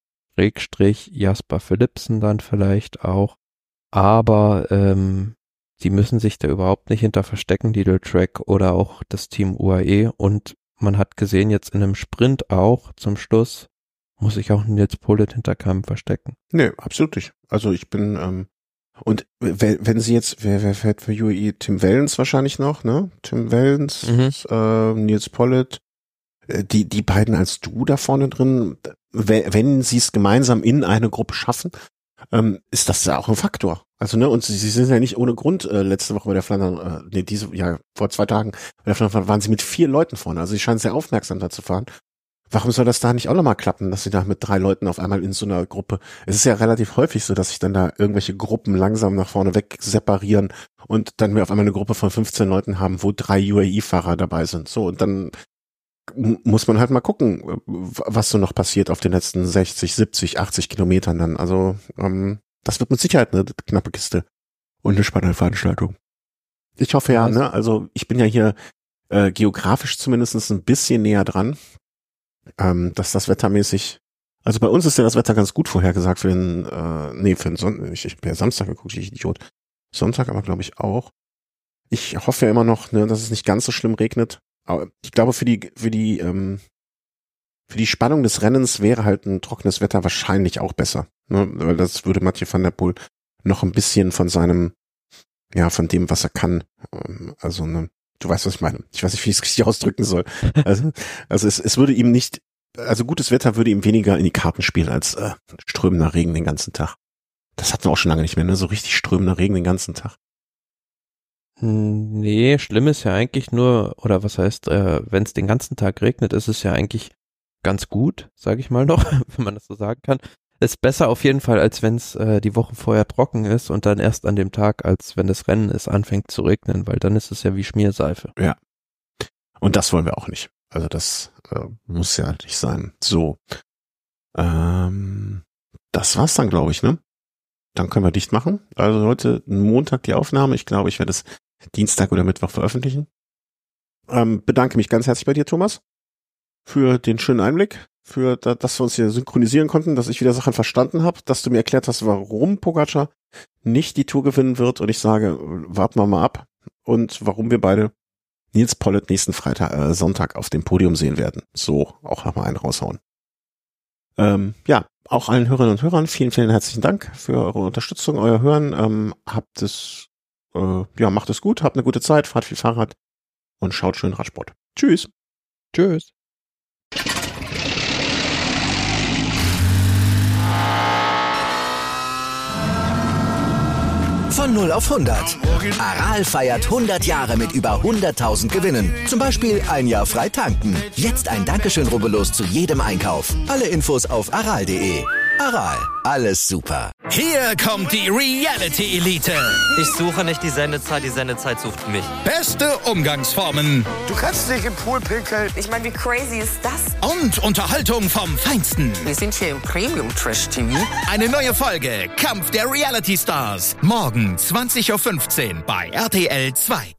/ Jasper Philipsen dann vielleicht auch, aber die müssen sich da überhaupt nicht hinter verstecken, die Track oder auch das Team UAE, und man hat gesehen, jetzt in einem Sprint auch zum Schluss muss ich auch Nils Politt hinter keinem verstecken. Nee, absolut nicht. Also ich bin, und wenn sie jetzt, wer fährt für UAE? Tim Wellens wahrscheinlich noch, ne? Tim Wellens, Nils Politt, die beiden als Duo da vorne drin, wenn sie es gemeinsam in eine Gruppe schaffen, ist das ja auch ein Faktor. Also, ne, und sie sind ja nicht ohne Grund letzte Woche bei der Flandern, vor 2 Tagen bei der Flandern waren sie mit 4 Leuten vorne. Also sie scheinen sehr aufmerksam da zu fahren. Warum soll das da nicht auch nochmal klappen, dass sie da mit 3 Leuten auf einmal in so einer Gruppe, es ist ja relativ häufig so, dass sich dann da irgendwelche Gruppen langsam nach vorne weg separieren und dann wir auf einmal eine Gruppe von 15 Leuten haben, wo 3 UAE-Fahrer dabei sind. So, und dann muss man halt mal gucken, was so noch passiert auf den letzten 60, 70, 80 Kilometern dann. Also, das wird mit Sicherheit eine knappe Kiste und eine spannende Veranstaltung. Ich hoffe ja, ne, also ich bin ja hier geografisch zumindest ein bisschen näher dran, dass das wettermäßig, also bei uns ist ja das Wetter ganz gut vorhergesagt für den Sonntag, ich habe ja Samstag geguckt, ich Idiot. Sonntag aber glaube ich auch. Ich hoffe ja immer noch, ne, dass es nicht ganz so schlimm regnet. Aber ich glaube, für die Spannung des Rennens wäre halt ein trockenes Wetter wahrscheinlich auch besser, ne? Weil das würde Mathieu van der Poel noch ein bisschen von seinem, ja, von dem, was er kann, also, ne, du weißt, was ich meine. Ich weiß nicht, wie ich es richtig ausdrücken soll. Also es würde ihm nicht, also gutes Wetter würde ihm weniger in die Karten spielen als strömender Regen den ganzen Tag. Das hatten wir auch schon lange nicht mehr, ne? So richtig strömender Regen den ganzen Tag. Nee, schlimm ist ja eigentlich nur, oder was heißt, wenn es den ganzen Tag regnet, ist es ja eigentlich ganz gut, sage ich mal noch, wenn man das so sagen kann. Ist besser auf jeden Fall, als wenn es die Woche vorher trocken ist und dann erst an dem Tag, als wenn das Rennen ist, anfängt zu regnen, weil dann ist es ja wie Schmierseife. Ja. Und das wollen wir auch nicht. Also das muss ja nicht sein. So. Das war's dann, glaube ich, ne? Dann können wir dicht machen. Also heute Montag die Aufnahme. Ich glaube, ich werde es Dienstag oder Mittwoch veröffentlichen. bedanke mich ganz herzlich bei dir, Thomas, für den schönen Einblick, für dass wir uns hier synchronisieren konnten, dass ich wieder Sachen verstanden habe, dass du mir erklärt hast, warum Pogacar nicht die Tour gewinnen wird und ich sage, warten wir mal ab und warum wir beide Nils Politt nächsten Sonntag auf dem Podium sehen werden. So, auch nochmal einen raushauen. Auch allen Hörerinnen und Hörern vielen, vielen herzlichen Dank für eure Unterstützung, euer Hören. Macht es gut, habt eine gute Zeit, fahrt viel Fahrrad und schaut schön Radsport. Tschüss. Tschüss. Von 0 auf 100. Aral feiert 100 Jahre mit über 100.000 Gewinnen. Zum Beispiel ein Jahr frei tanken. Jetzt ein Dankeschön, rubbellos zu jedem Einkauf. Alle Infos auf aral.de. Aral, alles super. Hier kommt die Reality-Elite. Ich suche nicht die Sendezeit sucht mich. Beste Umgangsformen. Du kannst nicht im Pool pinkeln. Ich meine, wie crazy ist das? Und Unterhaltung vom Feinsten. Wir sind hier im Premium-Trash-TV. Eine neue Folge Kampf der Reality-Stars. Morgen 20.15 Uhr bei RTL 2.